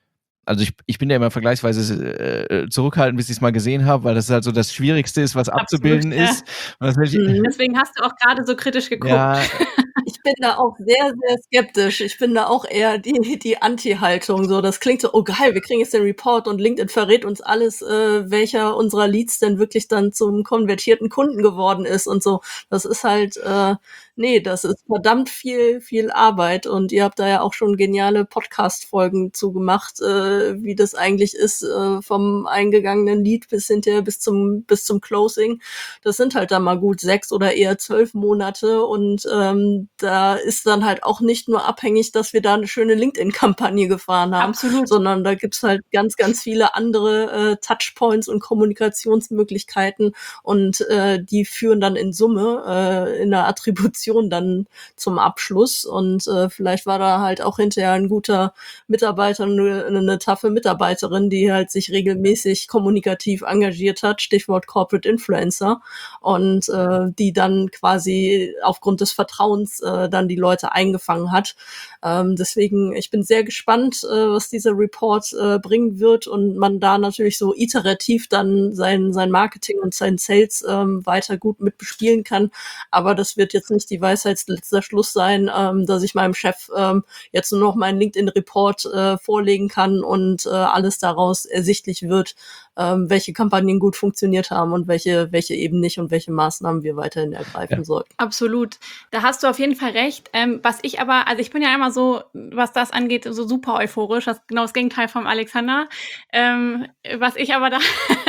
[SPEAKER 2] Also ich bin ja immer vergleichsweise zurückhaltend, bis ich es mal gesehen habe, weil das halt so das Schwierigste ist, was abzubilden ist.
[SPEAKER 3] Deswegen hast du auch gerade so kritisch geguckt.
[SPEAKER 2] Ja.
[SPEAKER 4] Ich bin da auch sehr, sehr skeptisch. Ich bin da auch eher die Anti-Haltung. So, das klingt so, oh geil, wir kriegen jetzt den Report und LinkedIn verrät uns alles, welcher unserer Leads denn wirklich dann zum konvertierten Kunden geworden ist und so. Das ist halt, nee, das ist verdammt viel Arbeit und ihr habt da ja auch schon geniale Podcast-Folgen zugemacht, wie das eigentlich ist, vom eingegangenen Lead bis hinterher bis zum Closing. Das sind halt dann mal gut 6 oder eher 12 Monate und da ist dann halt auch nicht nur abhängig, dass wir da eine schöne LinkedIn-Kampagne gefahren haben, sondern da gibt's halt ganz viele andere Touchpoints und Kommunikationsmöglichkeiten und die führen dann in Summe in der Attribution dann zum Abschluss und vielleicht war da halt auch hinterher ein guter Mitarbeiter, eine taffe Mitarbeiterin, die halt sich regelmäßig kommunikativ engagiert hat, Stichwort Corporate Influencer und die dann quasi aufgrund des Vertrauens dann die Leute eingefangen hat. Deswegen, ich bin sehr gespannt, was dieser Report bringen wird und man da natürlich so iterativ dann sein Marketing und sein Sales weiter gut mit bespielen kann. Aber das wird jetzt nicht die Weisheitsletzter Schluss sein, dass ich meinem Chef jetzt nur noch meinen LinkedIn-Report vorlegen kann und alles daraus ersichtlich wird, welche Kampagnen gut funktioniert haben und welche eben nicht und welche Maßnahmen wir weiterhin ergreifen sollten.
[SPEAKER 3] Absolut. Da hast du auf jeden Fall recht. Was ich aber, also ich bin ja immer so, was das angeht, so super euphorisch, das genau das Gegenteil vom Alexander. Was ich aber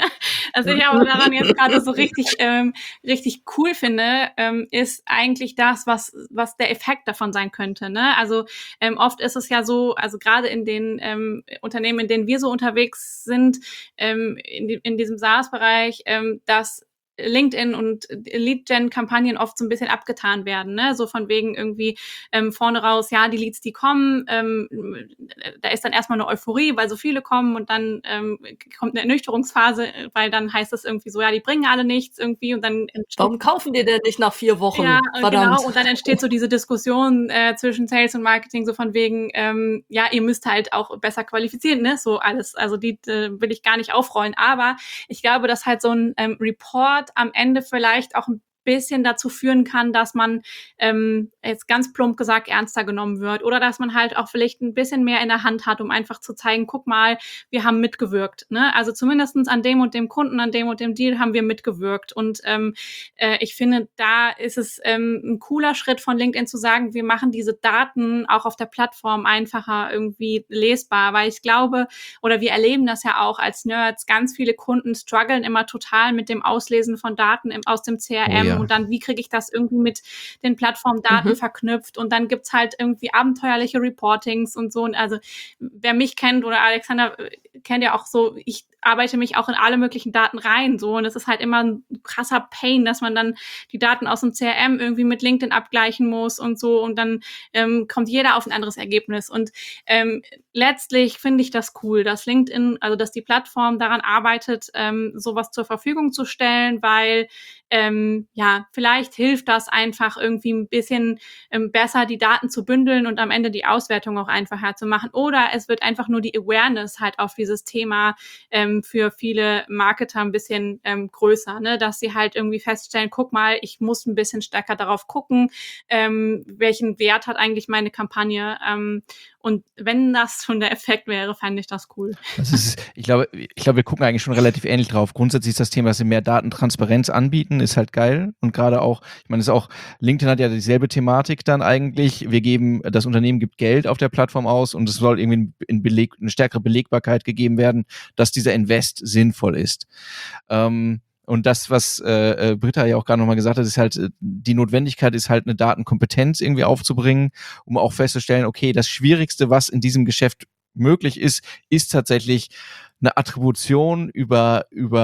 [SPEAKER 3] daran jetzt gerade so richtig cool finde, ist eigentlich das, was der Effekt davon sein könnte. Ne? Also oft ist es ja so, also gerade in den Unternehmen, in denen wir so unterwegs sind, in diesem SaaS-Bereich, dass LinkedIn und Lead-Gen-Kampagnen oft so ein bisschen abgetan werden, ne? So von wegen irgendwie vorne raus, ja, die Leads, die kommen, da ist dann erstmal eine Euphorie, weil so viele kommen und dann kommt eine Ernüchterungsphase, weil dann heißt es irgendwie so, ja, die bringen alle nichts irgendwie und dann
[SPEAKER 4] warum kaufen die denn nicht nach 4 Wochen?
[SPEAKER 3] Ja,
[SPEAKER 4] verdammt.
[SPEAKER 3] Genau, und dann entsteht so diese Diskussion zwischen Sales und Marketing, so von wegen, ja, ihr müsst halt auch besser qualifizieren, ne? So alles, also die will ich gar nicht aufrollen, aber ich glaube, dass halt so ein Report am Ende vielleicht auch ein bisschen dazu führen kann, dass man jetzt ganz plump gesagt ernster genommen wird oder dass man halt auch vielleicht ein bisschen mehr in der Hand hat, um einfach zu zeigen, guck mal, wir haben mitgewirkt. Ne? Also zumindestens an dem und dem Kunden, an dem und dem Deal haben wir mitgewirkt. Und ich finde, da ist es ein cooler Schritt von LinkedIn zu sagen, wir machen diese Daten auch auf der Plattform einfacher irgendwie lesbar, weil ich glaube, oder wir erleben das ja auch als Nerds, ganz viele Kunden strugglen immer total mit dem Auslesen von Daten aus dem CRM. Oh ja. Und dann, wie kriege ich das irgendwie mit den Plattformdaten verknüpft? Und dann gibt's halt irgendwie abenteuerliche Reportings und so. Und also, wer mich kennt oder Alexander kennt ja auch so, ich arbeite mich auch in alle möglichen Daten rein, so. Und es ist halt immer ein krasser Pain, dass man dann die Daten aus dem CRM irgendwie mit LinkedIn abgleichen muss und so. Und dann kommt jeder auf ein anderes Ergebnis. Und letztlich finde ich das cool, dass LinkedIn, also dass die Plattform daran arbeitet, sowas zur Verfügung zu stellen, weil ja, vielleicht hilft das einfach irgendwie ein bisschen besser, die Daten zu bündeln und am Ende die Auswertung auch einfacher zu machen. Oder es wird einfach nur die Awareness halt auf dieses Thema für viele Marketer ein bisschen größer, ne? Dass sie halt irgendwie feststellen, guck mal, ich muss ein bisschen stärker darauf gucken, welchen Wert hat eigentlich meine Kampagne. Und wenn das schon der Effekt wäre, fände ich das cool.
[SPEAKER 2] Ich glaube, wir gucken eigentlich schon relativ ähnlich drauf. Grundsätzlich ist das Thema, dass sie mehr Datentransparenz anbieten, ist halt geil. Und gerade auch, ich meine, ist auch, LinkedIn hat ja dieselbe Thematik dann eigentlich. Das Unternehmen gibt Geld auf der Plattform aus und es soll irgendwie eine stärkere Belegbarkeit gegeben werden, dass dieser Invest sinnvoll ist. Und das, was Britta ja auch gerade nochmal gesagt hat, ist halt, die Notwendigkeit ist halt eine Datenkompetenz irgendwie aufzubringen, um auch festzustellen, okay, das Schwierigste, was in diesem Geschäft möglich ist tatsächlich eine Attribution über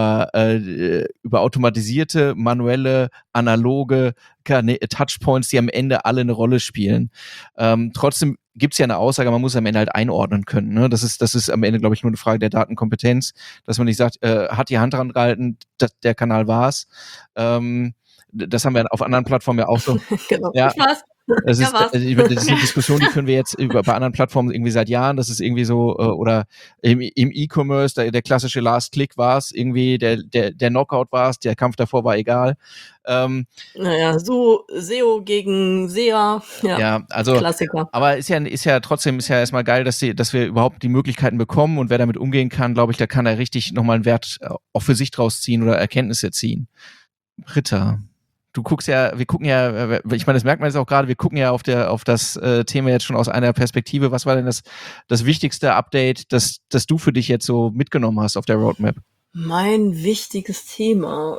[SPEAKER 2] automatisierte, manuelle, analoge Touchpoints, die am Ende alle eine Rolle spielen. Trotzdem gibt's ja eine Aussage, man muss am Ende halt einordnen können. Ne? Das ist am Ende, glaube ich, nur eine Frage der Datenkompetenz, dass man nicht sagt, hat die Hand dran gehalten, der Kanal war's. Das haben wir auf anderen Plattformen ja auch so.
[SPEAKER 4] Genau.
[SPEAKER 2] Ja. Das ist eine Diskussion, die führen wir jetzt bei anderen Plattformen irgendwie seit Jahren. Das ist irgendwie so, oder im E-Commerce, der klassische Last-Click war es, irgendwie der Knockout war es, der Kampf davor war egal.
[SPEAKER 4] So SEO gegen SEA,
[SPEAKER 2] also
[SPEAKER 4] Klassiker.
[SPEAKER 2] Aber ist ja trotzdem erstmal geil, dass wir überhaupt die Möglichkeiten bekommen, und wer damit umgehen kann, glaube ich, da kann er richtig nochmal einen Wert auch für sich draus ziehen oder Erkenntnisse ziehen. Britta, wir gucken ja, ich meine, das merkt man jetzt auch gerade, wir gucken ja auf das Thema jetzt schon aus einer Perspektive. Was war denn das wichtigste Update, das du für dich jetzt so mitgenommen hast auf der Roadmap?
[SPEAKER 4] Mein wichtiges Thema.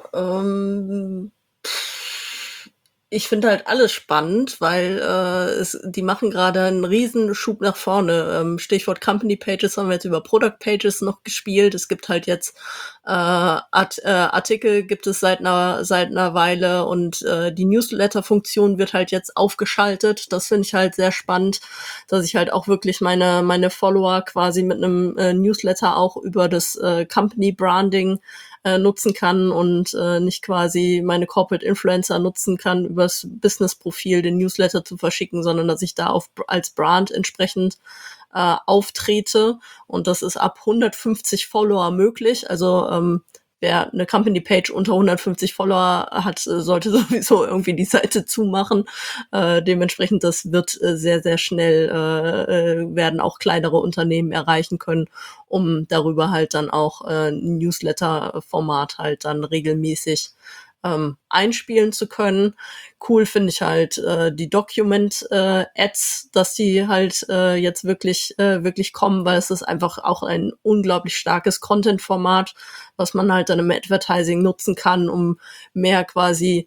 [SPEAKER 4] Ich finde halt alles spannend, weil die machen gerade einen riesen Schub nach vorne. Stichwort Company Pages haben wir jetzt über Product Pages noch gespielt. Es gibt halt jetzt Artikel gibt es seit einer Weile, und die Newsletter-Funktion wird halt jetzt aufgeschaltet. Das finde ich halt sehr spannend, dass ich halt auch wirklich meine Follower quasi mit einem Newsletter auch über das Company Branding nutzen kann und nicht quasi meine Corporate Influencer nutzen kann, übers Business-Profil den Newsletter zu verschicken, sondern dass ich da als Brand entsprechend auftrete. Und das ist ab 150 Follower möglich. Also wer eine Company-Page unter 150 Follower hat, sollte sowieso irgendwie die Seite zumachen. Dementsprechend, das wird sehr, sehr schnell, werden auch kleinere Unternehmen erreichen können, um darüber halt dann auch ein Newsletter-Format halt dann regelmäßig einspielen zu können. Cool finde ich halt die Document-Ads, dass die halt jetzt wirklich kommen, weil es ist einfach auch ein unglaublich starkes Content-Format, was man halt dann im Advertising nutzen kann, um mehr quasi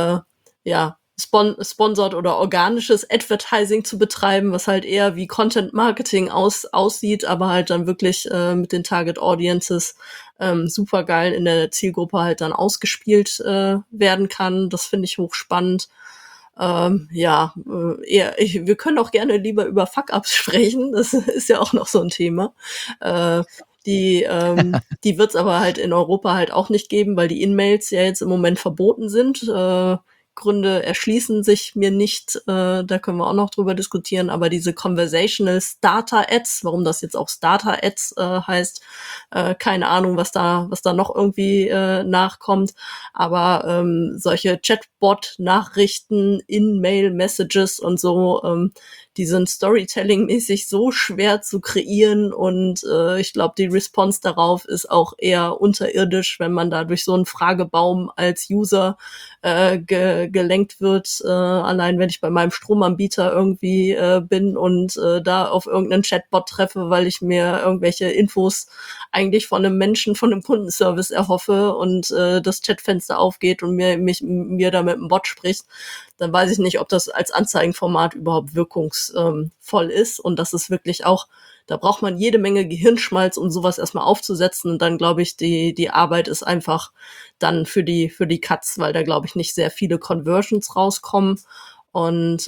[SPEAKER 4] sponsored oder organisches Advertising zu betreiben, was halt eher wie Content Marketing aussieht, aber halt dann wirklich mit den Target Audiences super geil in der Zielgruppe halt dann ausgespielt werden kann. Das finde ich hochspannend. Wir können auch gerne lieber über Fuck-Ups sprechen. Das ist ja auch noch so ein Thema. Die wird's aber halt in Europa halt auch nicht geben, weil die In-Mails ja jetzt im Moment verboten sind. Gründe erschließen sich mir nicht, da können wir auch noch drüber diskutieren, aber diese Conversational Starter Ads, warum das jetzt auch Starter Ads heißt, keine Ahnung, was da noch irgendwie nachkommt, aber solche Chatbot-Nachrichten, In-Mail-Messages und so, die sind Storytelling-mäßig so schwer zu kreieren, und ich glaube, die Response darauf ist auch eher unterirdisch, wenn man da durch so einen Fragebaum als User gelenkt wird. Allein wenn ich bei meinem Stromanbieter irgendwie bin und da auf irgendeinen Chatbot treffe, weil ich mir irgendwelche Infos eigentlich von einem Menschen, von einem Kundenservice erhoffe, und das Chatfenster aufgeht und mir da mit einem Bot spricht, dann weiß ich nicht, ob das als Anzeigenformat überhaupt wirkungsvoll ist. Und das ist wirklich auch, da braucht man jede Menge Gehirnschmalz, um sowas erstmal aufzusetzen. Und dann glaube ich, die Arbeit ist einfach dann für die Katz, weil da glaube ich nicht sehr viele Conversions rauskommen. Und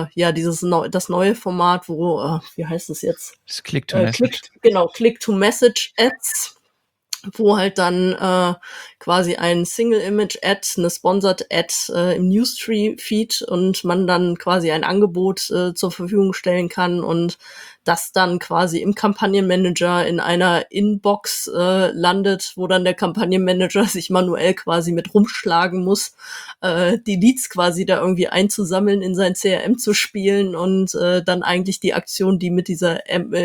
[SPEAKER 4] das neue Format, wie heißt es jetzt?
[SPEAKER 2] Das Click-to-Message.
[SPEAKER 4] Click-to-Message-Ads, wo halt dann quasi ein Single-Image-Ad, eine Sponsored-Ad im Newsfeed und man dann quasi ein Angebot zur Verfügung stellen kann und das dann quasi im Kampagnenmanager in einer Inbox landet, wo dann der Kampagnenmanager sich manuell quasi mit rumschlagen muss, die Leads quasi da irgendwie einzusammeln, in sein CRM zu spielen und dann eigentlich die Aktion, die mit dieser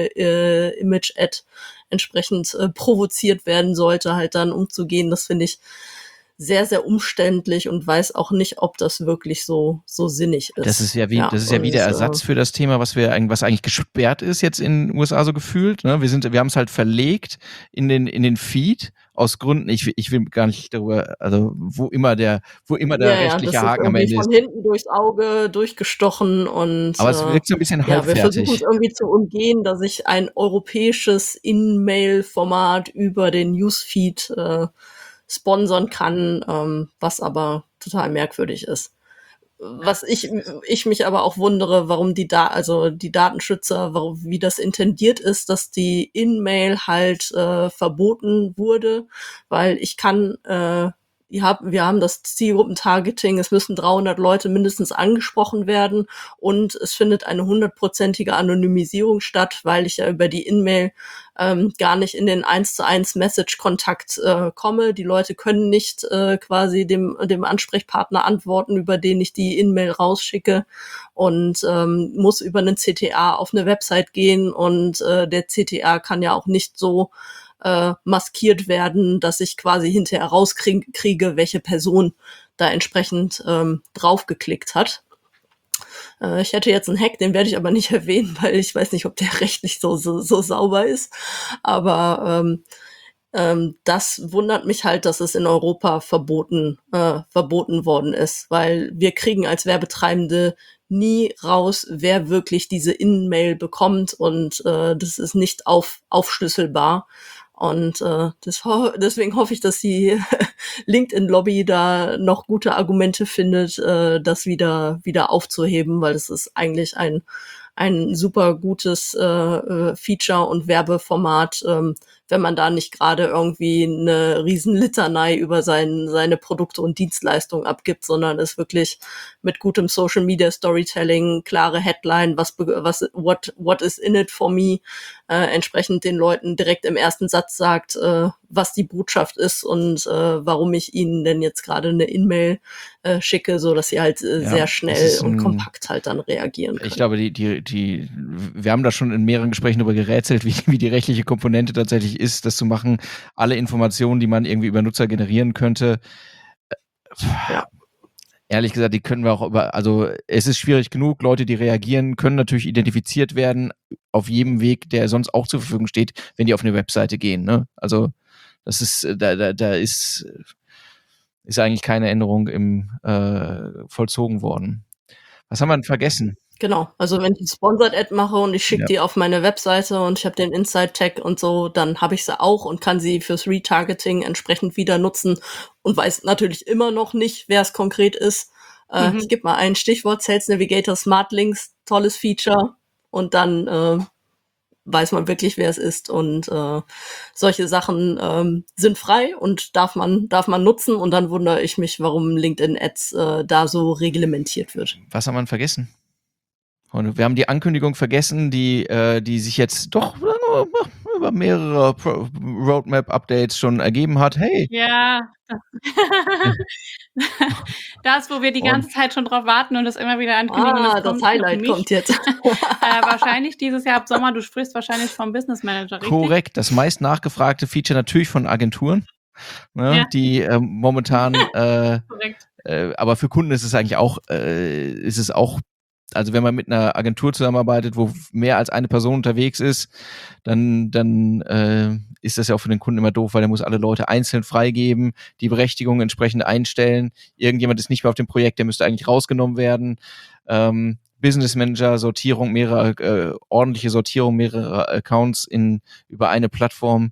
[SPEAKER 4] Image-Ad entsprechend provoziert werden sollte, halt dann umzugehen. Das finde ich sehr, sehr umständlich und weiß auch nicht, ob das wirklich so sinnig ist.
[SPEAKER 2] Das ist ja wie der Ersatz für das Thema, was eigentlich gesperrt ist jetzt in den USA so gefühlt. Ne? Wir haben es halt verlegt in den Feed aus Gründen, ich will gar nicht darüber, also wo immer der rechtliche Haken am Ende ist.
[SPEAKER 4] Von hinten durchs Auge durchgestochen und
[SPEAKER 2] aber es wirkt so ein bisschen halbfertig.
[SPEAKER 4] Wir versuchen es irgendwie zu umgehen, dass ich ein europäisches In-Mail-Format über den Newsfeed sponsern kann, was aber total merkwürdig ist. Was ich mich aber auch wundere, warum die Datenschützer, wie das intendiert ist, dass die In-Mail halt verboten wurde, weil ich kann wir haben das Zielgruppentargeting, es müssen 300 Leute mindestens angesprochen werden und es findet eine 100%ige Anonymisierung statt, weil ich ja über die In-Mail gar nicht in den 1:1 Message-Kontakt komme. Die Leute können nicht quasi dem Ansprechpartner antworten, über den ich die In-Mail rausschicke, und muss über einen CTA auf eine Website gehen, und der CTA kann ja auch nicht so maskiert werden, dass ich quasi hinterher rauskriege, welche Person da entsprechend draufgeklickt hat. Ich hätte jetzt einen Hack, den werde ich aber nicht erwähnen, weil ich weiß nicht, ob der rechtlich so sauber ist. Aber das wundert mich halt, dass es in Europa verboten worden ist, weil wir kriegen als Werbetreibende nie raus, wer wirklich diese In-Mail bekommt, und das ist nicht aufschlüsselbar. Und deswegen hoffe ich, dass die LinkedIn-Lobby da noch gute Argumente findet, das wieder aufzuheben, weil das ist eigentlich ein super gutes Feature und Werbeformat, wenn man da nicht gerade irgendwie eine Riesenlitanei über seine Produkte und Dienstleistungen abgibt, sondern es wirklich mit gutem Social Media Storytelling, klare Headline, what is in it for me, entsprechend den Leuten direkt im ersten Satz sagt, was die Botschaft ist und warum ich ihnen denn jetzt gerade eine In-Mail schicke, so dass sie halt sehr schnell und kompakt halt dann reagieren können.
[SPEAKER 2] Ich glaube, wir haben da schon in mehreren Gesprächen darüber gerätselt, wie die rechtliche Komponente tatsächlich ist, das zu machen. Alle Informationen, die man irgendwie über Nutzer generieren könnte, ehrlich gesagt, die können wir auch also es ist schwierig genug. Leute, die reagieren, können natürlich identifiziert werden auf jedem Weg, der sonst auch zur Verfügung steht, wenn die auf eine Webseite gehen, ne? Also das ist, da ist eigentlich keine Änderung vollzogen worden. Was haben wir denn vergessen?
[SPEAKER 4] Genau, also wenn ich eine Sponsored Ad mache und ich schicke die auf meine Webseite und ich habe den Inside-Tag und so, dann habe ich sie auch und kann sie fürs Retargeting entsprechend wieder nutzen und weiß natürlich immer noch nicht, wer es konkret ist. Ich gebe mal ein Stichwort: Sales Navigator Smart Links, tolles Feature, und dann weiß man wirklich, wer es ist, und solche Sachen sind frei und darf man nutzen, und dann wundere ich mich, warum LinkedIn Ads da so reglementiert wird.
[SPEAKER 2] Was haben wir vergessen? Und wir haben die Ankündigung vergessen, die sich jetzt doch über mehrere Roadmap-Updates schon ergeben hat. Hey!
[SPEAKER 3] Ja, das, wo wir die ganze Zeit schon drauf warten und das immer wieder ankündigen.
[SPEAKER 4] Das Highlight kommt jetzt.
[SPEAKER 3] Wahrscheinlich dieses Jahr ab Sommer. Du sprichst wahrscheinlich vom Business Manager, richtig?
[SPEAKER 2] Korrekt, das meist nachgefragte Feature natürlich von Agenturen, ne, die momentan, aber für Kunden ist es eigentlich auch, also wenn man mit einer Agentur zusammenarbeitet, wo mehr als eine Person unterwegs ist, dann ist das ja auch für den Kunden immer doof, weil er muss alle Leute einzeln freigeben, die Berechtigung entsprechend einstellen. Irgendjemand ist nicht mehr auf dem Projekt, der müsste eigentlich rausgenommen werden. Business Manager, Sortierung, ordentliche Sortierung mehrerer Accounts über eine Plattform.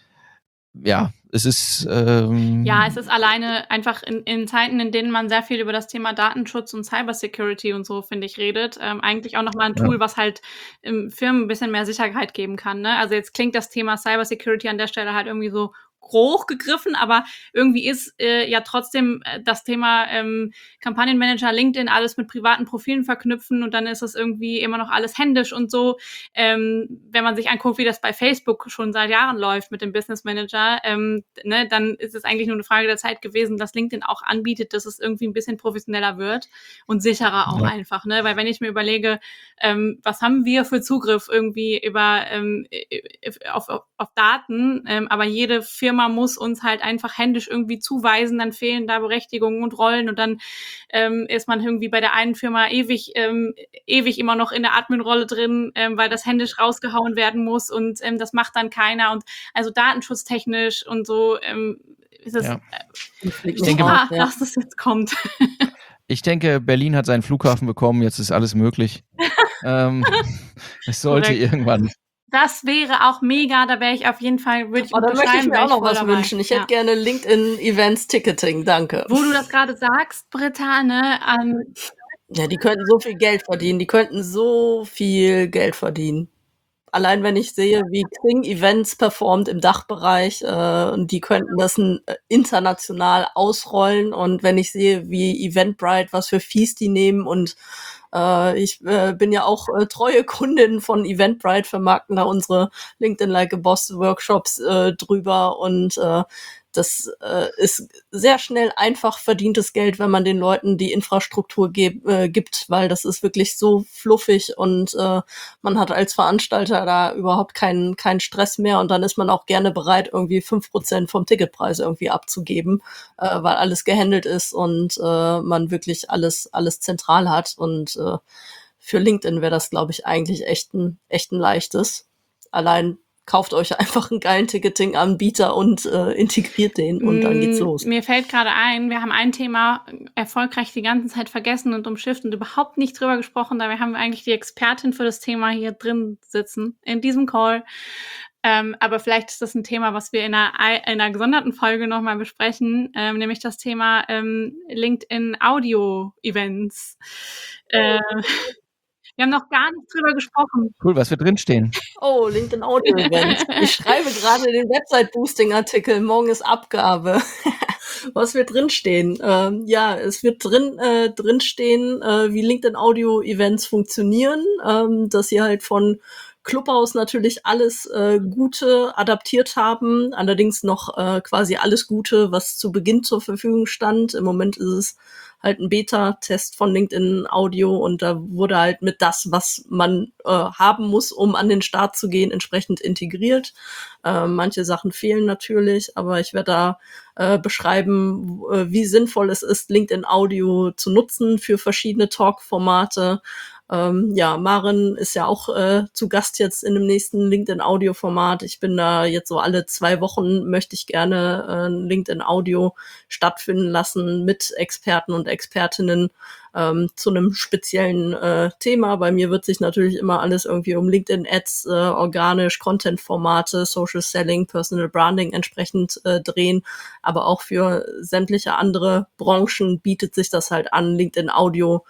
[SPEAKER 2] Ja, es ist
[SPEAKER 3] es ist alleine einfach in Zeiten, in denen man sehr viel über das Thema Datenschutz und Cybersecurity und so, finde ich, redet, eigentlich auch nochmal ein Tool, was halt Firmen ein bisschen mehr Sicherheit geben kann, ne? Also jetzt klingt das Thema Cybersecurity an der Stelle halt irgendwie so hochgegriffen, aber irgendwie ist ja trotzdem das Thema Kampagnenmanager, LinkedIn, alles mit privaten Profilen verknüpfen, und dann ist es irgendwie immer noch alles händisch und so. Wenn man sich anguckt, wie das bei Facebook schon seit Jahren läuft mit dem Business Manager, dann ist es eigentlich nur eine Frage der Zeit gewesen, dass LinkedIn auch anbietet, dass es irgendwie ein bisschen professioneller wird und sicherer auch einfach, ne? Weil wenn ich mir überlege, was haben wir für Zugriff irgendwie über auf Daten, aber jede Firma muss uns halt einfach händisch irgendwie zuweisen, dann fehlen da Berechtigungen und Rollen, und dann ist man irgendwie bei der einen Firma ewig immer noch in der Admin-Rolle drin, weil das händisch rausgehauen werden muss, und das macht dann keiner, und also datenschutztechnisch und so ist es
[SPEAKER 2] ich denke,
[SPEAKER 3] dass das jetzt kommt.
[SPEAKER 2] Ich denke, Berlin hat seinen Flughafen bekommen, jetzt ist alles möglich. Es sollte irgendwann.
[SPEAKER 3] Das wäre auch mega, da wäre ich auf jeden Fall, würde ich unterschreiben.
[SPEAKER 4] Da möchte ich mir auch noch was wünschen. Ich hätte gerne LinkedIn-Events-Ticketing, danke.
[SPEAKER 3] Wo du das gerade sagst, Britta, ne?
[SPEAKER 4] Ja, die könnten so viel Geld verdienen. allein wenn ich sehe, wie Xing Events performt im Dachbereich, und die könnten das international ausrollen, und wenn ich sehe, wie Eventbrite, was für Fees die nehmen, und ich bin ja auch treue Kundin von Eventbrite, vermarkten da unsere LinkedIn Like a Boss Workshops drüber, und das ist sehr schnell einfach verdientes Geld, wenn man den Leuten die Infrastruktur gibt, weil das ist wirklich so fluffig, und man hat als Veranstalter da überhaupt keinen Stress mehr, und dann ist man auch gerne bereit, irgendwie 5% vom Ticketpreis irgendwie abzugeben, weil alles gehandelt ist und man wirklich alles zentral hat, und für LinkedIn wäre das, glaube ich, eigentlich echt ein leichtes. Allein kauft euch einfach einen geilen Ticketing-Anbieter und integriert den, und dann geht's los.
[SPEAKER 3] Mir fällt gerade ein, wir haben ein Thema erfolgreich die ganze Zeit vergessen und umschifft und überhaupt nicht drüber gesprochen. Dabei haben wir eigentlich die Expertin für das Thema hier drin sitzen, in diesem Call. Aber vielleicht ist das ein Thema, was wir in einer gesonderten Folge nochmal besprechen, nämlich das Thema LinkedIn Audio-Events. Wir haben noch gar nicht drüber gesprochen.
[SPEAKER 2] Cool, was wir drinstehen.
[SPEAKER 4] Oh, LinkedIn Audio Events. Ich schreibe gerade den Website-Boosting-Artikel. Morgen ist Abgabe. Was wird drinstehen? Ja, es wird drinstehen, wie LinkedIn Audio Events funktionieren, dass sie halt von Clubhouse natürlich alles Gute adaptiert haben, allerdings noch quasi alles Gute, was zu Beginn zur Verfügung stand. Im Moment ist es halt ein Beta-Test von LinkedIn Audio, und da wurde halt mit das, was man haben muss, um an den Start zu gehen, entsprechend integriert. Manche Sachen fehlen natürlich, aber ich werde da beschreiben, wie sinnvoll es ist, LinkedIn Audio zu nutzen für verschiedene Talk-Formate. Ja, Maren ist ja auch zu Gast jetzt in dem nächsten LinkedIn-Audio-Format. Ich bin da jetzt so alle 2 Wochen, möchte ich gerne LinkedIn-Audio stattfinden lassen mit Experten und Expertinnen zu einem speziellen Thema. Bei mir wird sich natürlich immer alles irgendwie um LinkedIn-Ads, organisch, Content-Formate, Social Selling, Personal Branding entsprechend drehen. Aber auch für sämtliche andere Branchen bietet sich das halt an, LinkedIn-Audio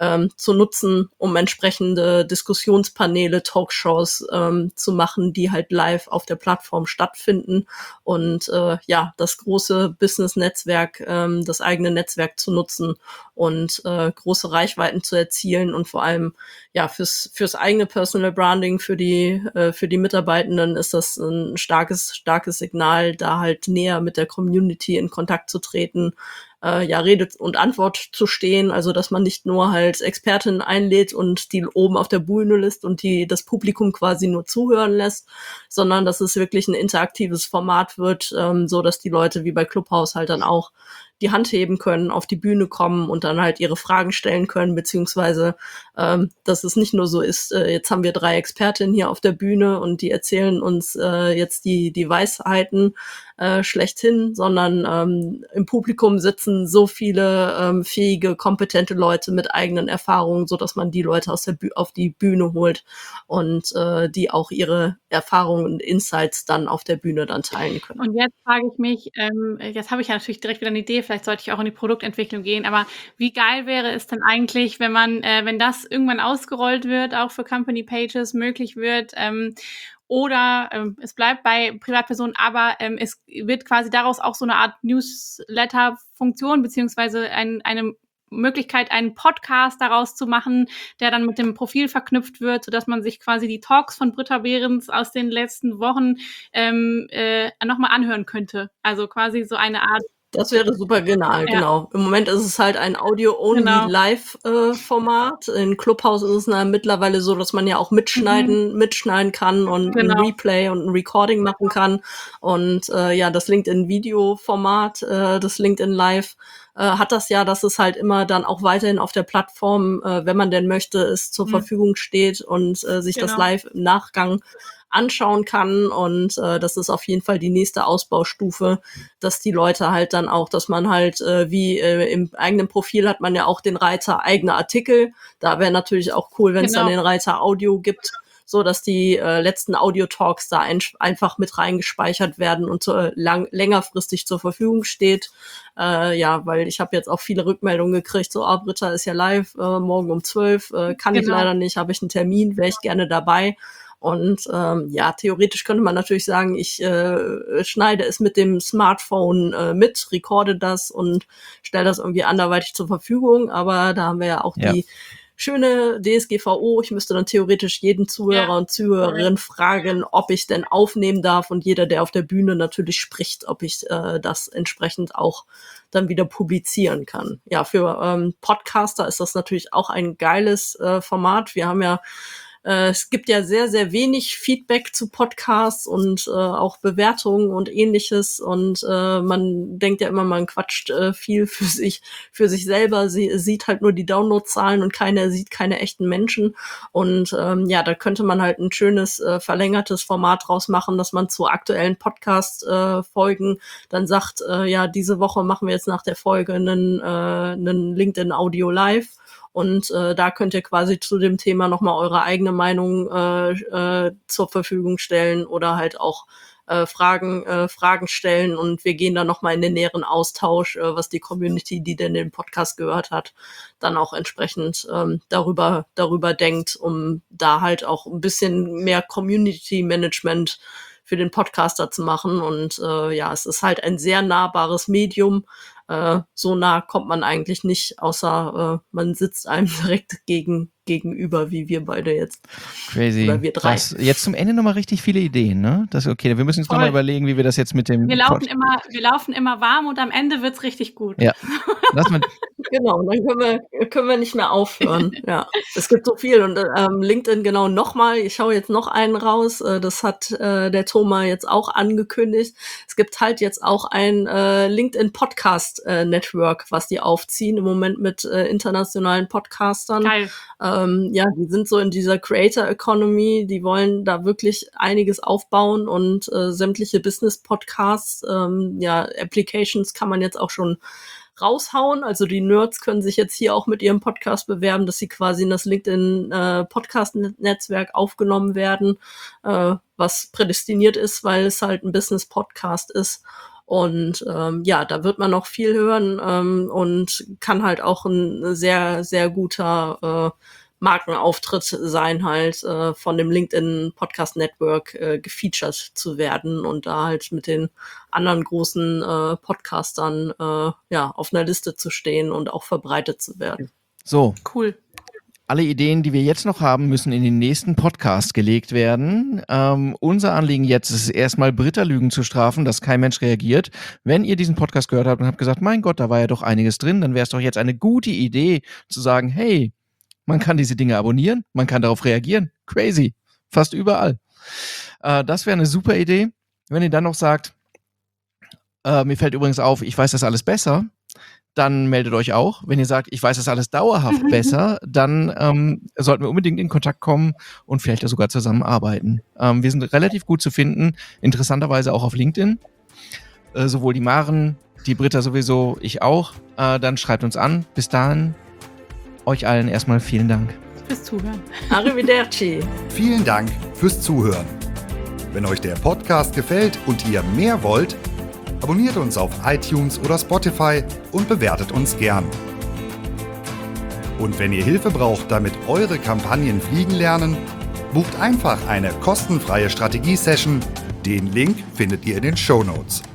[SPEAKER 4] zu nutzen, um entsprechende Diskussionspaneele, Talkshows zu machen, die halt live auf der Plattform stattfinden, und ja, das große Business-Netzwerk, das eigene Netzwerk zu nutzen und große Reichweiten zu erzielen, und vor allem ja fürs eigene Personal Branding, für die Mitarbeitenden ist das ein starkes Signal, da halt näher mit der Community in Kontakt zu treten, ja, Rede und Antwort zu stehen, also dass man nicht nur halt Expertinnen einlädt und die oben auf der Bühne lässt und das Publikum quasi nur zuhören lässt, sondern dass es wirklich ein interaktives Format wird, so dass die Leute wie bei Clubhouse halt dann auch die Hand heben können, auf die Bühne kommen und dann halt ihre Fragen stellen können, beziehungsweise dass es nicht nur so ist, jetzt haben wir 3 Expertinnen hier auf der Bühne und die erzählen uns jetzt die Weisheiten schlechthin, sondern im Publikum sitzen so viele fähige, kompetente Leute mit eigenen Erfahrungen, so dass man die Leute auf die Bühne holt und die auch ihre Erfahrungen und Insights dann auf der Bühne dann teilen können.
[SPEAKER 3] Und jetzt frage ich mich, jetzt habe ich ja natürlich direkt wieder eine Idee, vielleicht sollte ich auch in die Produktentwicklung gehen, aber wie geil wäre es denn eigentlich, wenn das irgendwann ausgerollt wird, auch für Company Pages möglich wird, oder es bleibt bei Privatpersonen, aber es wird quasi daraus auch so eine Art Newsletter-Funktion, beziehungsweise eine Möglichkeit, einen Podcast daraus zu machen, der dann mit dem Profil verknüpft wird, sodass man sich quasi die Talks von Britta Behrens aus den letzten Wochen nochmal anhören könnte. Also quasi so eine Art.
[SPEAKER 4] Das wäre super genial, ja. Genau. Im Moment ist es halt ein Audio-Only-Live-Format. In Clubhouse ist es mittlerweile so, dass man ja auch mitschneiden kann und ein Replay und ein Recording machen kann. Und ja, das LinkedIn-Video-Format, das LinkedIn Live, hat das ja, dass es halt immer dann auch weiterhin auf der Plattform, wenn man denn möchte, es zur Verfügung steht und sich das live im Nachgang anschauen kann, und das ist auf jeden Fall die nächste Ausbaustufe, dass die Leute halt dann auch, dass man halt wie im eigenen Profil hat man ja auch den Reiter eigene Artikel, da wäre natürlich auch cool, wenn es dann den Reiter Audio gibt, so dass die letzten Audio-Talks da einfach mit reingespeichert werden und längerfristig zur Verfügung steht. Ja, weil ich habe jetzt auch viele Rückmeldungen gekriegt, so, Britta ist ja live, morgen um 12, kann ich leider nicht, habe ich einen Termin, wäre ich gerne dabei. Und theoretisch könnte man natürlich sagen, ich schneide es mit dem Smartphone mit, recorde das und stelle das irgendwie anderweitig zur Verfügung. Aber da haben wir ja auch die schöne DSGVO. Ich müsste dann theoretisch jeden Zuhörer und Zuhörerin fragen, ob ich denn aufnehmen darf, und jeder, der auf der Bühne natürlich spricht, ob ich das entsprechend auch dann wieder publizieren kann. Ja, für Podcaster ist das natürlich auch ein geiles Format. Wir haben ja es gibt ja sehr, sehr wenig Feedback zu Podcasts und auch Bewertungen und Ähnliches. Und man denkt ja immer, man quatscht viel für sich selber. Sie sieht halt nur die Downloadzahlen und sieht keine echten Menschen. Und da könnte man halt ein schönes verlängertes Format draus machen, dass man zu aktuellen Podcast-Folgen dann sagt, diese Woche machen wir jetzt nach der Folge einen LinkedIn Audio Live. Und da könnt ihr quasi zu dem Thema nochmal eure eigene Meinung zur Verfügung stellen oder halt auch Fragen stellen. Und wir gehen dann nochmal in den näheren Austausch, was die Community, die denn den Podcast gehört hat, dann auch entsprechend darüber denkt, um da halt auch ein bisschen mehr Community-Management für den Podcaster zu machen. Und es ist halt ein sehr nahbares Medium. So nah kommt man eigentlich nicht, außer man sitzt einem direkt gegenüber, wie wir beide jetzt.
[SPEAKER 2] Crazy.
[SPEAKER 4] Oder wir drei.
[SPEAKER 2] Krass. Jetzt zum Ende nochmal richtig viele Ideen, ne? Das ist okay. Wir müssen uns nochmal überlegen, wie wir das jetzt mit dem...
[SPEAKER 3] Wir laufen immer warm und am Ende wird's richtig gut.
[SPEAKER 2] Ja.
[SPEAKER 4] Genau, dann können wir nicht mehr aufhören. Ja, es gibt so viel. Und LinkedIn genau nochmal. Ich schaue jetzt noch einen raus. Das hat der Thomas jetzt auch angekündigt. Es gibt halt jetzt auch ein LinkedIn Podcast Network, was die aufziehen im Moment mit internationalen Podcastern.
[SPEAKER 3] Geil.
[SPEAKER 4] Die sind so in dieser Creator Economy, die wollen da wirklich einiges aufbauen und sämtliche Business Podcasts, Applications kann man jetzt auch schon raushauen. Also die Nerds können sich jetzt hier auch mit ihrem Podcast bewerben, dass sie quasi in das LinkedIn Podcast Netzwerk aufgenommen werden, was prädestiniert ist, weil es halt ein Business Podcast ist. Und da wird man noch viel hören und kann halt auch ein sehr, sehr guter Markenauftritt sein, halt von dem LinkedIn Podcast Network gefeatured zu werden und da halt mit den anderen großen Podcastern auf einer Liste zu stehen und auch verbreitet zu werden.
[SPEAKER 2] So.
[SPEAKER 3] Cool.
[SPEAKER 2] Alle Ideen, die wir jetzt noch haben, müssen in den nächsten Podcast gelegt werden. Unser Anliegen jetzt ist erstmal, Britta-Lügen zu strafen, dass kein Mensch reagiert. Wenn ihr diesen Podcast gehört habt und habt gesagt, mein Gott, da war ja doch einiges drin, dann wäre es doch jetzt eine gute Idee zu sagen, hey, man kann diese Dinge abonnieren, man kann darauf reagieren. Crazy. Fast überall. Das wäre eine super Idee. Wenn ihr dann noch sagt, mir fällt übrigens auf, ich weiß das alles besser, dann meldet euch auch. Wenn ihr sagt, ich weiß das alles dauerhaft besser, dann sollten wir unbedingt in Kontakt kommen und vielleicht sogar zusammenarbeiten. Wir sind relativ gut zu finden, interessanterweise auch auf LinkedIn. Sowohl die Maren, die Britta sowieso, ich auch. Dann schreibt uns an. Bis dahin, euch allen erstmal vielen Dank.
[SPEAKER 3] Fürs Zuhören.
[SPEAKER 4] Arrivederci.
[SPEAKER 1] Vielen Dank fürs Zuhören. Wenn euch der Podcast gefällt und ihr mehr wollt, abonniert uns auf iTunes oder Spotify und bewertet uns gern. Und wenn ihr Hilfe braucht, damit eure Kampagnen fliegen lernen, bucht einfach eine kostenfreie Strategie-Session. Den Link findet ihr in den Shownotes.